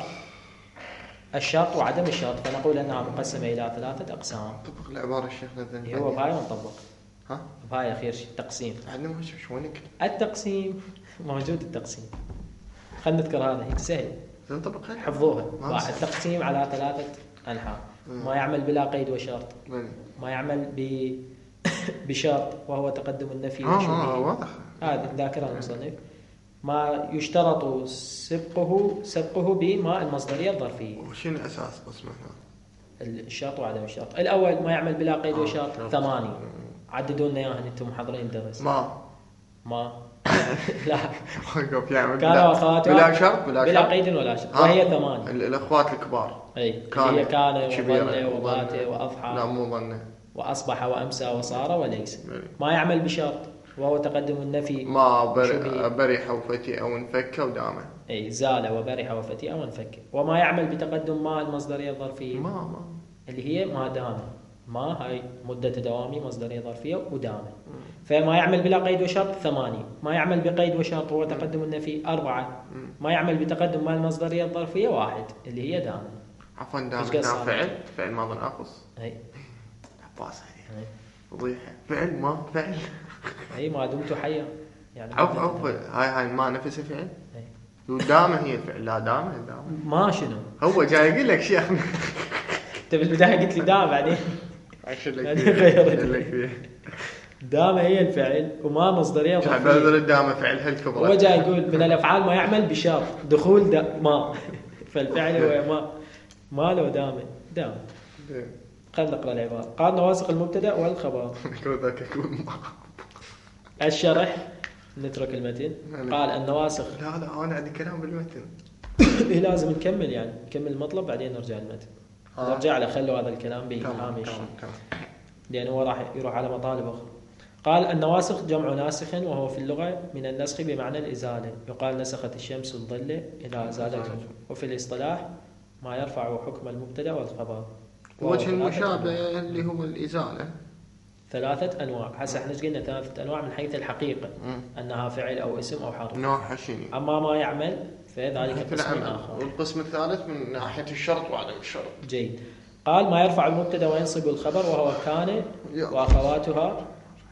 الشرط وعدم الشرط، فنقول أنها مقسمة إلى ثلاثة أقسام. طبق العبارة الشيخ لذن هو بهاي ونطبق. ها؟ بهاي أخير شيء تقسيم. عندنا مش شوينك. التقسيم موجود التقسيم. خلنا نذكر هذا هيك سهل. نطبق حفظوها. التقسيم على ثلاثة أنحاء. ما يعمل بلا قيد وشرط. ما يعمل ب بشرط وهو تقدم النفي آه آه واضح. هذا ذاكرة المصنف. ما يشترط سبقه سبقه بما المصدرية الظرفية. وشنو أساس قسمه؟ الشرط وعدم الشرط. الأول ما يعمل بلا قيد وشرط آه. ثماني. عددوا لنا إياها أنتم محضرين الدرس. ما ما لا يعمل بلا, بلا شرط بلا, بلا قيد ولا شرط، وهي ثمانية. الأخوات الكبار. أي كان هي كان وظل وبات وأضحى. لا مو ظن. وأصبح وأمسى وصار وليس. ما يعمل بشرط وهو تقدم النفي. ما برح وفتي أو انفك ودامه. أي زال وبرح وفتي أو انفك. وما يعمل بتقدم ما المصدرية الظرفية. ما ما اللي هي ما دام. ما هاي مدة دوامي مصدرية ظرفية ودامه. فما يعمل بلا قيد وشرط ثمانية. ما يعمل بقيد وشرط وهو تقدم النفي أربعة. ما يعمل بتقدم ما المصدرية الظرفية واحد اللي هي دامه. عفوا دامه فعل فعل ماضي ناقص. أي عباس هاي فضيحة. فعل ما فعل. أي ما دمت حيا يعني. عفوا عفوا هاي هاي ما نفسه فعل. ودامه هي الفعل. لا دامه دامه. ما شنو؟ هو جاي يقول لك شيخ. أنت بالبداية قلت لي دام بعدين. عشان لك فيه. دامه هي الفعل وما مصدرية ظرفية. بدل الدامه فعل هالكبرى. هو جاي يقول من الأفعال ما يعمل بشرط دخول دا ما فالفعل هو ما ما له دامه دام. خلنا نقرأ العبارة. قال نواسخ المبتدأ والخبر. الشرح نترك المتن. قال النواسخ. لا لا أنا عندي كلام بالمتن. إيه لازم نكمل يعني نكمل المطلب بعدين نرجع المتن. آه. نرجع على خلوا هذا الكلام بهامش لأنه هو راح يروح على مطالب أخرى. قال النواسخ جمع ناسخ وهو في اللغة من النسخ بمعنى الإزالة. يقال نسخت الشمس الظل إلى أزالته. وفي الاصطلاح ما يرفع حكم المبتدأ والخبر. وجه المشابه اللي هو الإزالة. ثلاثة أنواع. هسه احنا قلنا ثلاثة أنواع من حيث الحقيقة م. أنها فعل أو اسم أو حرف. نوع حشيني. أما ما يعمل فذلك قسم آخر. والقسم الثالث من ناحية الشرط وعدم الشرط. جيد. قال ما يرفع المبتدأ وينصب الخبر وهو كان وأخواتها.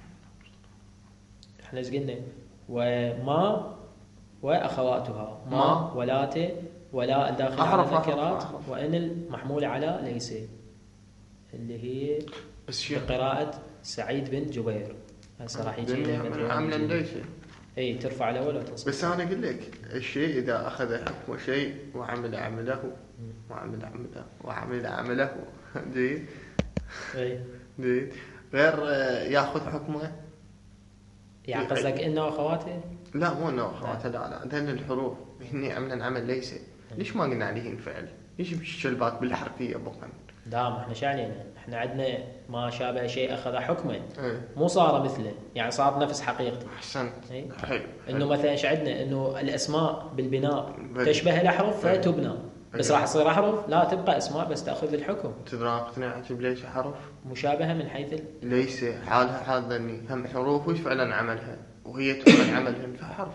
احنا قلنا وما وأخواتها ما, ما ولات ولا الداخل على النكرات وإن المحمول على ليس اللي هي بقراءة سعيد بن جبير. هسه راح يجي لنا عملا ليس. اي ترفع الاول وتنصب. بس انا اقول لك الشيء اذا اخذ حكم شيء وعمل عمله وعمل عمله وعمل عمله جيد. اي جيد غير ياخذ حكمه. يعني قصدك انه اخواته؟ لا مو انه اخواته لا لا لان الحروف هني عملا عمل ليس ليش ما قلنا عليه فعل؟ ليش الشلبات بالحرفية بقا؟ دام احنا شعلينا احنا عندنا ما شابه شيء اخذ حكما ايه. مو صار مثله، يعني صار نفس حقيقته. احسنت. ايه؟ حلو. انه مثلا ايش عندنا انه الاسماء بالبناء بل. تشبه الاحرف ايه. فتبنى، بس ايه. راح تصير احرف لا تبقى اسماء بس تاخذ الحكم. تدري اقتنعت بليش حرف؟ مشابهه من حيث ال... ليس حالها حال ذني، هم حروف وش فعلا عملها وهي تعمل عملها فحرف.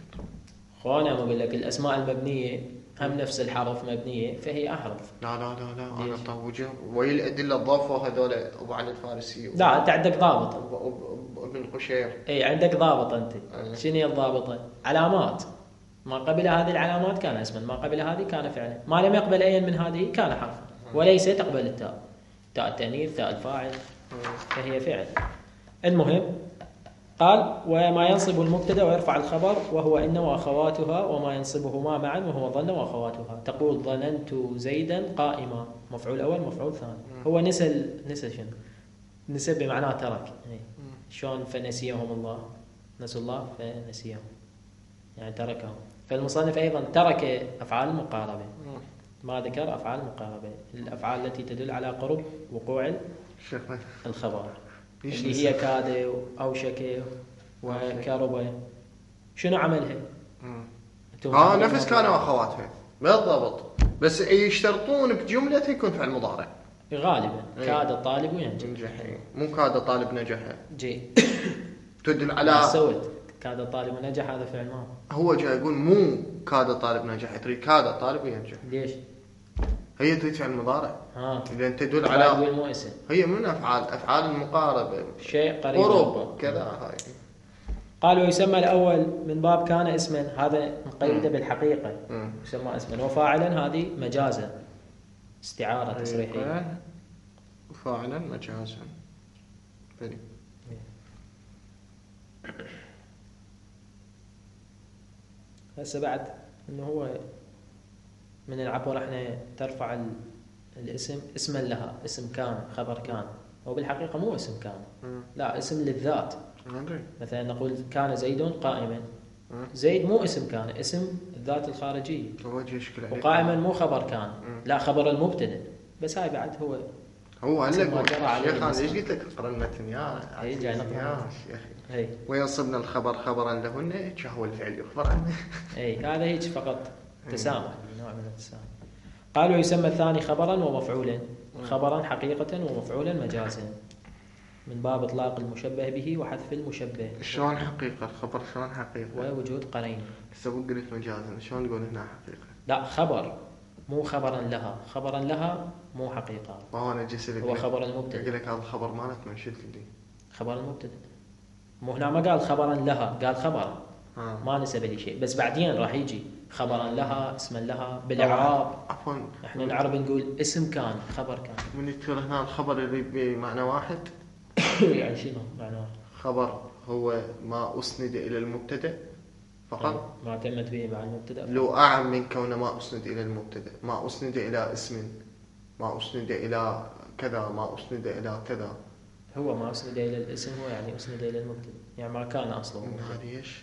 خو انا بقول لك الاسماء المبنيه هم نفس الحرف مبنيه فهي احرف. لا لا لا لا انا طوجه ويا الادله ضافوا هذول ابو علي الفارسي. لا انت عندك ضابط. ابن قشير. اي عندك ضابط انت. أه. شنو هي الضابطه؟ علامات، ما قبل هذه العلامات كان اسما، ما قبل هذه كان فعلا، ما لم يقبل اي من هذه كان حرفا، وليس تقبل التاء، تاء التانيث تاء الفاعل فهي فعل. المهم قال وما ينصب المبتدا ويرفع الخبر وهو إن وأخواتها، وما ينصبهما معا وهو ظن وأخواتها. تقول ظننت زيدا قائما، مفعول أول مفعول ثاني. هو نسى نسى شنو؟ نسى بمعنى ترك. شلون فنسيهم الله، نسوا الله فنسيهم يعني تركهم. فالمصنف أيضا ترك أفعال المقاربة، ما ذكر أفعال المقاربة، الأفعال التي تدل على قرب وقوع الخبر اللي هي كاد وأوشك وكربة. شنو عملها؟ اه نفس كانوا أخواتها بالضبط، بس يشترطون بجملة يكون فعل مضارع غالبا. كاد الطالب ينجح، مو كاد الطالب نجح. جي تدل على سوت كاد الطالب نجح، هذا فعل ما هو جاي يقول مو كاد الطالب نجح، تريد كاد الطالب ينجح. ليش؟ هي تريد فعل مضارع. ها اذا تدل على مو اسم، هي من افعال افعال المقاربه، شيء قريب قرب كذا. هاي قالوا يسمى الاول من باب كان اسما، هذا مقيده بالحقيقه مم. يسمى اسما، وفاعلا هذه مجازا استعاره تصريحيه، وفاعلا مجازا. بني هسه بعد انه هو من العبر احنا ترفع الاسم اسما لها، اسم كان خبر كان، هو بالحقيقه مو اسم كان، لا اسم للذات. مثلا نقول كان زيد قائما، زيد مو اسم كان، اسم الذات الخارجيه. وقائما مو خبر كان، لا خبر المبتدا، بس هاي بعد هو هو قال لك يا شيخ انا ليش قلت لك اقرا المتن يا اي جاي نقرا يا شيخ. وينصبنا الخبر خبرا لهن هو الفعل يخبر عنه. اي هذا هيك فقط تسامح، نوع من التسامح. قالوا يسمى الثاني خبرا ومفعولا، خبرا حقيقة ومفعولا مجازا، من باب اطلاق المشبه به وحذف المشبه. شلون حقيقة الخبر؟ شلون حقيقة؟ ووجود قرين. هسه قلت مجازا، شلون نقول هنا حقيقة؟ لا خبر مو خبرا لها، خبرا لها مو حقيقة. ما هو انا جيت لك هو خبر المبتدا. اقول لك هذا الخبر مالت من شلت لي خبر المبتدا، مو هنا ما قال خبرا لها، قال خبرا آه. ما نسب لي شيء، بس بعدين راح يجي خبرا لها اسما لها بالاعراب. عفوا احنا العرب نقول اسم كان خبر كان. من يذكر هنا الخبر اللي بمعنى واحد يعني شنو معنى واحد؟ خبر هو ما اسند الى المبتدا فقط، ما اعتمد به مع المبتدا، لو اعم من كونه ما اسند الى المبتدا، ما اسند الى اسم، ما اسند الى كذا، ما اسند الى كذا. هو ما اسند الى الاسم، هو يعني اسند الى المبتدا، يعني ما كان اصلا. هذه ايش؟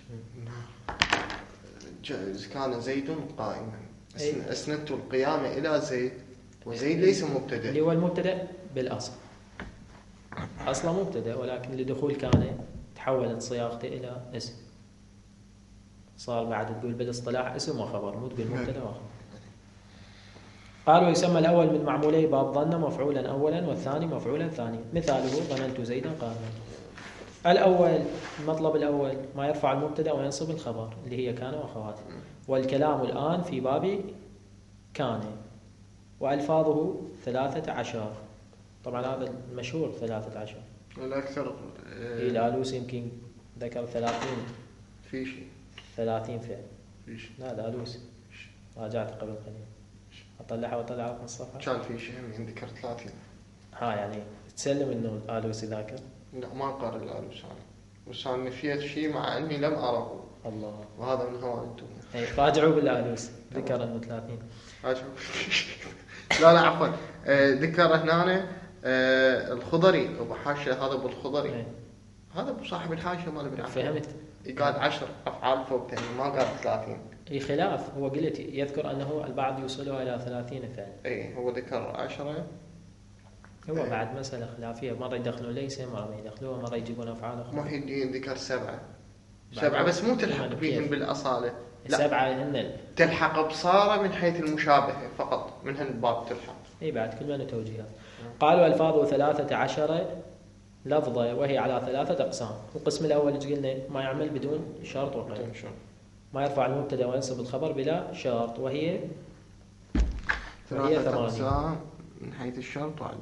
كان زيد قائما، اسندت القيام الى زيد، وزيد ليس مبتدا، اللي هو المبتدا بالاصل اصلا مبتدا، ولكن لدخول كان تحولت صياغته الى اسم، صار بعد تقول بالاصطلاح اسم وخبر، مو تقول مبتدا وخبر. قالوا يسمى الأول من معمولي باب ظن مفعولا أولا، والثاني مفعولا ثانيا. مثاله ظننت زيدا قائما. الأول المطلب الأول ما يرفع المبتدا وينصب الخبر اللي هي كان وأخواته. والكلام الآن في باب كان، وألفاظه ثلاثة عشر. طبعا هذا المشهور ثلاثة عشر، الأكثر إيه الآلوس يمكن ذكر ثلاثين، في شيء ثلاثين فعل فيش. لا الآلوس راجعت قبل قليل اطلعها واطلعها من الصفحه، كان في شيء من ذكر ثلاثين. ها يعني تسلم انه الالوسي ذاكر؟ لا ما قال الالوسي انا، بس انا نفيت شيء مع اني لم اره. الله، وهذا من هو انتم. اي راجعوا بالالوسي ذكر انه ثلاثين. راجعوا لا لا عفوا آه ذكر هنا آه الخضري ابو حاشيه، هذا ابو الخضري ايه. هذا ابو صاحب الحاشيه مال ابن عفان، فهمت؟ قال عشر افعال فوق، يعني ما قال ثلاثين. اي خلاف، هو قلت يذكر انه البعض يوصلها الى ثلاثين فعل. اي هو ذكر عشرة. هو أي. بعد مسألة خلافية، مرة يدخلون ليس، مرة ما يدخلوها، مرة يجيبون افعال اخرى. محي الدين ذكر سبعة سبعة بس مو تلحق بهم بالأصالة. السبعة هن تلحق بصارة من حيث المشابهة فقط، من هالباب تلحق. اي بعد كل من توجيهات. قالوا الفاظ ثلاثة عشر لفظة وهي على ثلاثة أقسام. القسم الأول ايش قلنا؟ ما يعمل بدون شرط وقيد، ما يرفع المبتدا وينصب الخبر بلا شرط، وهي ثلاثة أقسام من حيث الشرط وعدم.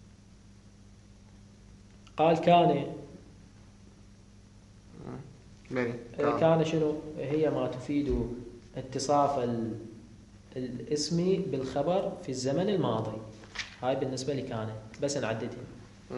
قال كان بني. كان شنو هي؟ ما تفيد اتصاف الاسم بالخبر في الزمن الماضي. هاي بالنسبة لي كانت بس نعدتهم.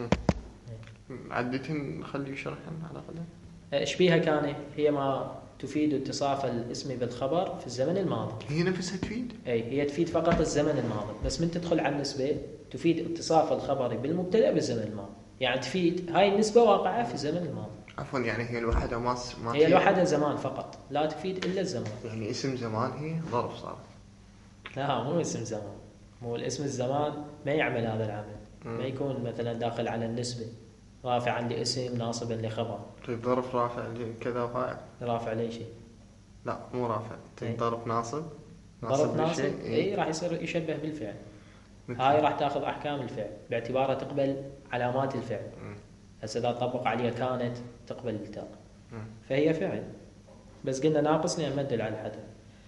عدتهم خلي يشرحن على قدر. ايش بيها كان؟ هي ما تفيد اتصاف الاسم بالخبر في الزمن الماضي. هي نفسها تفيد؟ اي هي تفيد فقط الزمن الماضي، بس من تدخل على النسبة تفيد اتصاف الخبر بالمبتدأ بالزمن الماضي، يعني تفيد هاي النسبة واقعة في الزمن الماضي. عفوا يعني هي الوحدة ما ما هي الوحدة زمان فقط، لا تفيد إلا الزمان. يعني اسم زمان هي ظرف صار. لا مو اسم زمان، مو الاسم الزمان ما يعمل هذا العمل. م. ما يكون مثلا داخل على النسبة رافعا لاسم ناصبا لخبر. طيب ظرف رافع لكذا وفاعل. رافع لي شيء؟ لا مو رافع. طيب ظرف ناصب. ظرف ناصب اي إيه راح يصير يشبه بالفعل. مثل. هاي راح تاخذ احكام الفعل باعتبارها تقبل علامات الفعل. هسه اذا طبق عليها كانت تقبل التاء، فهي فعل بس قلنا ناقص لان مدل على الحدث.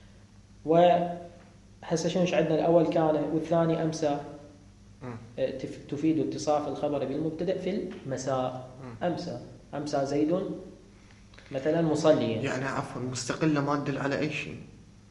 وهسه شنو عندنا؟ الاول كان والثاني امسى تفيد اتصاف الخبر بالمبتدا في المساء. امسى امسى زيد مثلا مصليا، يعني عفوا مستقله ما تدل على اي شيء.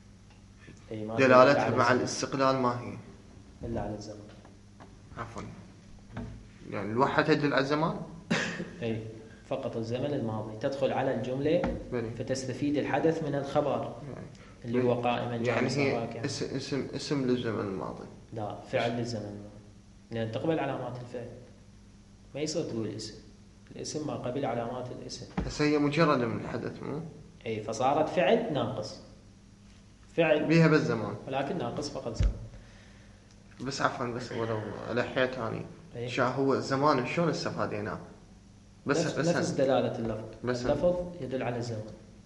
دلالتها مع الاستقلال ما هي الا على الزمن. عفوا يعني الوحدة تدل على الزمان. اي فقط الزمن الماضي تدخل على الجملة بني. فتستفيد الحدث من الخبر يعني. اللي هو قائما يعني هي اسم اسم اسم للزمن الماضي. لا فعل للزمن الماضي، لأن تقبل علامات الفعل. ما يصير تقول اسم، الاسم ما قبل علامات الاسم. بس هي مجرد من الحدث مو؟ اي فصارت فعل ناقص، فعل بيها بالزمان ولكن ناقص فقط زمان. بس عفوا بس ولو الحياة ثاني شا هو زمان شلون استفاديناه؟ بس نفس, بس نفس دلالة اللفظ. بس اللفظ يدل على الزمان.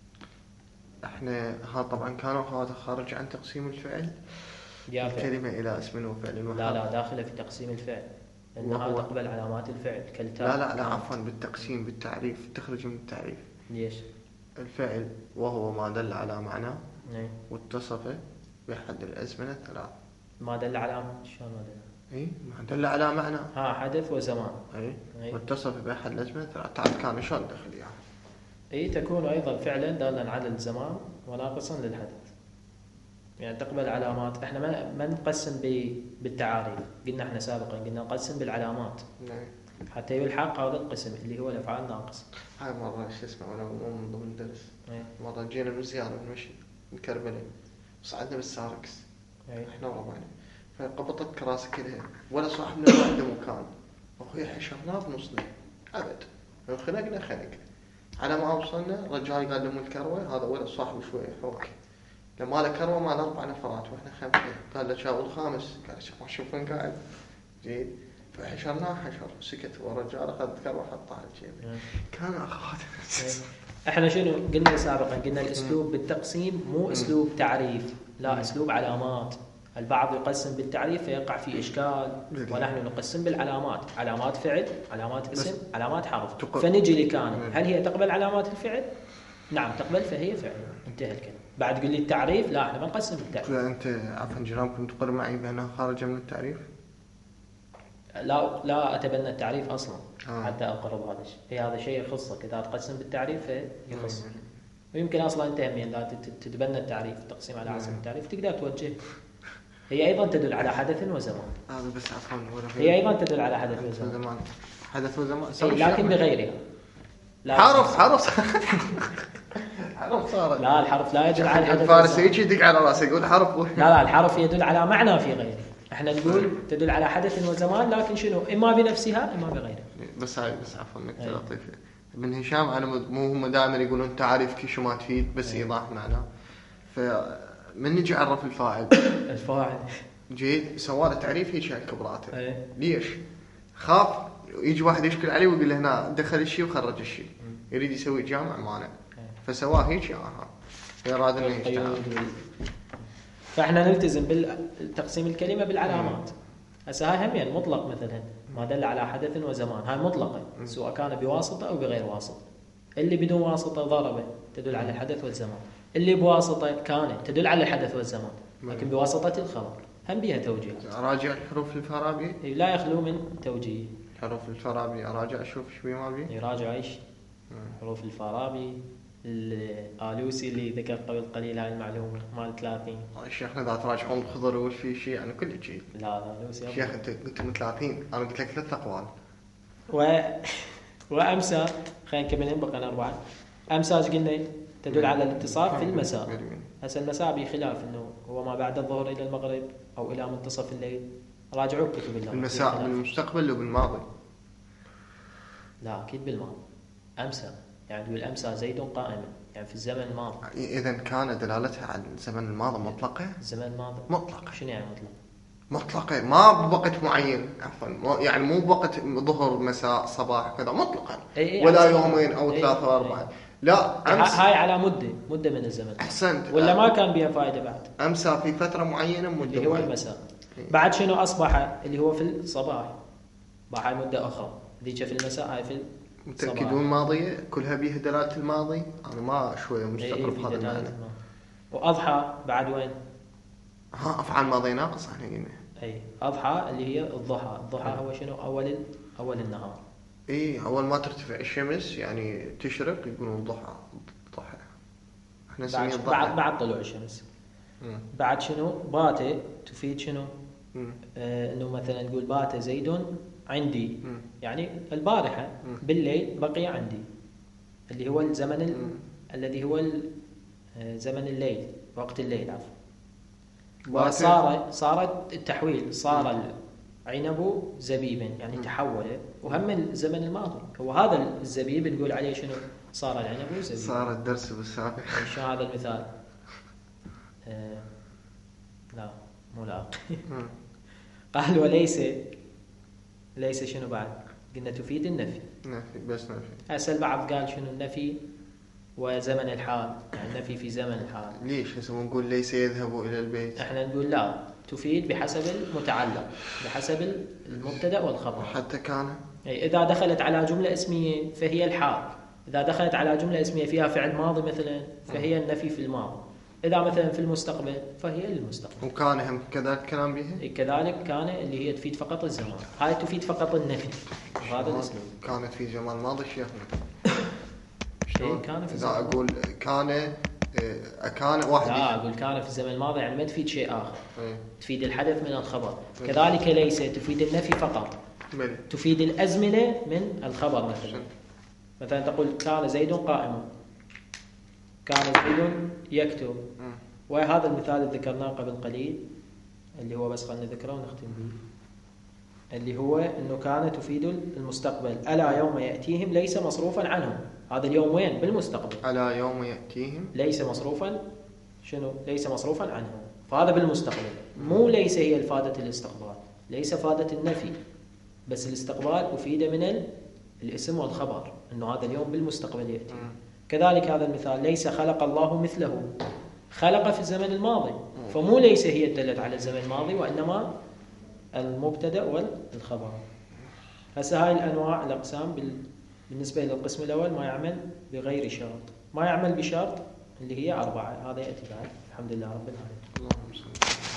احنا ها طبعا كانوا هذا خارج عن تقسيم الفعل. الكلمة إلى اسم وفعل وحال. لا لا داخلة في تقسيم الفعل، انها تقبل علامات الفعل كالتاء. لا لا لا عفوا بالتقسيم بالتعريف تخرج من التعريف. ليش؟ الفعل وهو ما دل على معنى ايه واتصف بأحد الأزمنة الثلاث. ما دل على شلون ما دل؟ اي ما دل على معنى. ها حدث وزمان. اي واتصف بأحد الأزمنة الثلاث. تعال كان شلون دخل يعني؟ اي تكون ايضا فعلا دالا على الزمان وناقصا للحدث، يعني تقبل علامات. احنا ما ما نقسم بالتعاريف، قلنا احنا سابقا قلنا نقسم بالعلامات. نعم. حتى يلحق هذا القسم اللي هو الافعال الناقصه. هاي مره شو اسمه وانا مو من ضمن الدرس. مره جينا من زياره من مشي من كربلاء وصعدنا بالساركس. أي. احنا وربعنا فقبطت كراسي كلها ولا صاحبنا ما عنده مكان، اخوي حشرناه بنصنا ابد خنقنا خنق. على ما وصلنا الرجال قال لهم الكروه هذا ولا صاحب شويه حوك لما له كروه ما اربع نفرات واحنا خمسه. قال له شاو الخامس؟ قال شوف شوف وين قاعد جيد. فحشرناه حشر سكت والرجال اخذ كروه حطها على جيبه. كان اخوات احنا شنو قلنا سابقا؟ قلنا الاسلوب بالتقسيم مو اسلوب تعريف، لا اسلوب علامات. البعض يقسم بالتعريف فيقع في اشكال، ونحن نقسم بالعلامات. علامات فعل، علامات اسم، علامات حرف. فنجي لكان هل هي تقبل علامات الفعل؟ نعم تقبل فهي فعل، انتهى الكلام. بعد تقول لي التعريف، لا احنا ما نقسم بالتعريف. لا انت عفوا جنابكم تقر معي بانها خارجه من التعريف؟ لا لا اتبنى التعريف اصلا. آه. حتى اقرب هذا الشيء، هي هذا شيء يخصك. اذا تقسم بالتعريف فيخصك. ويمكن اصلا انت هم لا تتبنى التعريف، التقسيم على حسب التعريف تقدر توجه. هي ايضا تدل على حدث وزمان. هذا آه بس عفوا هي ايضا تدل على حدث وزمان. حدث وزمان إيه لكن بغيرها. حرف حرف حرف صار. لا الحرف لا يدل على الحدث. الفارسي يجي يدق على راسه يقول حرف. لا لا الحرف يدل على معنى في غيره. احنا نقول تدل على حدث وزمان، لكن شنو؟ اما بنفسها اما بغيرها. بس هاي بس عفوا نكته لطيفه ابن هشام. انا مو هم دائما يقولون تعريف كي شو ما تفيد بس أيه. ايضاح معناه. فمن نجي عرف الفاعل الفاعل جيد سوى تعريف هيك يعني كبراته. ايه. ليش؟ خاف يجي واحد يشكل عليه ويقول له هنا دخل الشيء وخرج الشيء، يريد يسوي جامع مانع، فسواه هيك يعني يراد انه يشتغل. فاحنا نلتزم بالتقسيم الكلمه بالعلامات. هسه هاي هم يعني مطلق مثلا ما دل على حدث وزمان، هاي مطلقه سواء كان بواسطه او بغير واسطه. اللي بدون واسطه ضربه تدل على الحدث والزمان، اللي بواسطه كانت تدل على الحدث والزمان، لكن بواسطه الخبر هم بها توجيهات. اراجع الحروف الفارابي لا يخلو من توجيه. حروف الفارابي اراجع اشوف ايش بيه ما بيه. يراجع ايش؟ حروف الفارابي، الآلوسي اللي ذكر قبل قليل هاي المعلومه مال ثلاثين. الشيخ اذا تراجعون الخضر وش في شيء يعني كل شيء. لا لا آلوسي شيخ انت قلت من ثلاثين انا قلت لك ثلاث اقوال. و وامسى خلينا نكملهم بقينا اربعه. امساج قلنا تدل على الاتصال في المساء. هسه المساء بخلاف انه هو ما بعد الظهر الى المغرب او الى منتصف الليل. راجعوا كتب الله. المساء بالمستقبل لو بالماضي؟ لا اكيد بالماضي. امسى يعني تقول امسى زيد قائما يعني في الزمن الماضي. اذا كان دلالتها على الزمن الماضي مطلقه. الزمن الماضي مطلقه. شنو يعني مطلق؟ مطلقه ما بوقت معين عفوا يعني مو بوقت ظهر مساء صباح كذا مطلقا. أي أي ولا يومين او أي ثلاثة او اربعه. لا أمس هاي على مده مده من الزمن. احسنت. ولا ما كان بها فائده بعد. امسى في فتره معينه مده اللي هو المساء. بعد شنو اصبح اللي هو في الصباح. بعد هاي مده اخرى ذيك في المساء هاي في الصباح. متاكدون ماضيه كلها بيها دلاله الماضي؟ انا ما شويه مستغرب هذا المعنى. واضحى بعد وين؟ ها افعال ماضي ناقص احنا قلنا. اي اضحى اللي هي الضحى. الضحى هو شنو؟ اول اول النهار. اي اول ما ترتفع الشمس يعني تشرق يقولون الضحى. الضحى احنا نسميه الضحى بعد بعد طلوع الشمس. مم. بعد شنو؟ بات تفيد شنو؟ آه انه مثلا نقول بات زيد عندي. مم. يعني البارحه. مم. بالليل بقي عندي اللي هو الزمن ال... الذي هو ال... زمن الليل وقت الليل عفوا. وصار صارت التحويل صار العنب زبيبا يعني تحول وهم الزمن الماضي هو هذا الزبيب نقول عليه شنو؟ صار العنب زبيبا. صار الدرس بالسابق. شو هذا المثال؟ آه لا مو لا. قال وليس ليس شنو بعد؟ قلنا تفيد النفي. نفي بس نفي. هسه البعض قال شنو النفي وزمن الحال يعني النفي في زمن الحال. ليش هسه نقول ليس يذهب الى البيت؟ احنا نقول لا تفيد بحسب المتعلق بحسب المبتدا والخبر. حتى كان اي اذا دخلت على جمله اسميه فهي الحال، اذا دخلت على جمله اسميه فيها فعل ماضي مثلا فهي النفي في الماضي، اذا مثلا في المستقبل فهي المستقبل. وكان هم كذلك كلام بها؟ كذلك كان اللي هي تفيد فقط الزمان، هاي تفيد فقط النفي بهذا الاسلوب. كانت في زمان ماضي شيخنا. شلون كان في إذا أقول كان كان واحد. لا أقول كان في الزمن الماضي يعني ما تفيد شيء آخر. ايه؟ تفيد الحدث من الخبر. ايه؟ كذلك ليس تفيد النفي فقط. ايه؟ تفيد الأزمنة من الخبر مثلا. ايه؟ مثلا تقول كان زيد قائما، كان زيد يكتب. ايه؟ وهذا المثال اللي ذكرناه قبل قليل اللي هو بس خلنا نذكره ونختم به، اللي هو أنه كان تفيد المستقبل. ألا يوم يأتيهم ليس مصروفا عنهم. هذا اليوم وين؟ بالمستقبل. ألا يوم يأتيهم ليس مصروفا شنو؟ ليس مصروفا عنهم، فهذا بالمستقبل. مو ليس هي الفادة الاستقبال، ليس فادة النفي، بس الاستقبال أفيد من الاسم والخبر أنه هذا اليوم بالمستقبل يأتي. كذلك هذا المثال ليس خلق الله مثله، خلق في الزمن الماضي، فمو ليس هي الدلت على الزمن الماضي وإنما المبتدأ والخبر. هسه هاي الأنواع الأقسام بالنسبة للقسم الأول ما يعمل بغير شرط، ما يعمل بشرط اللي هي أربعة. هذا يأتي بعد. الحمد لله رب العالمين. اللهم صل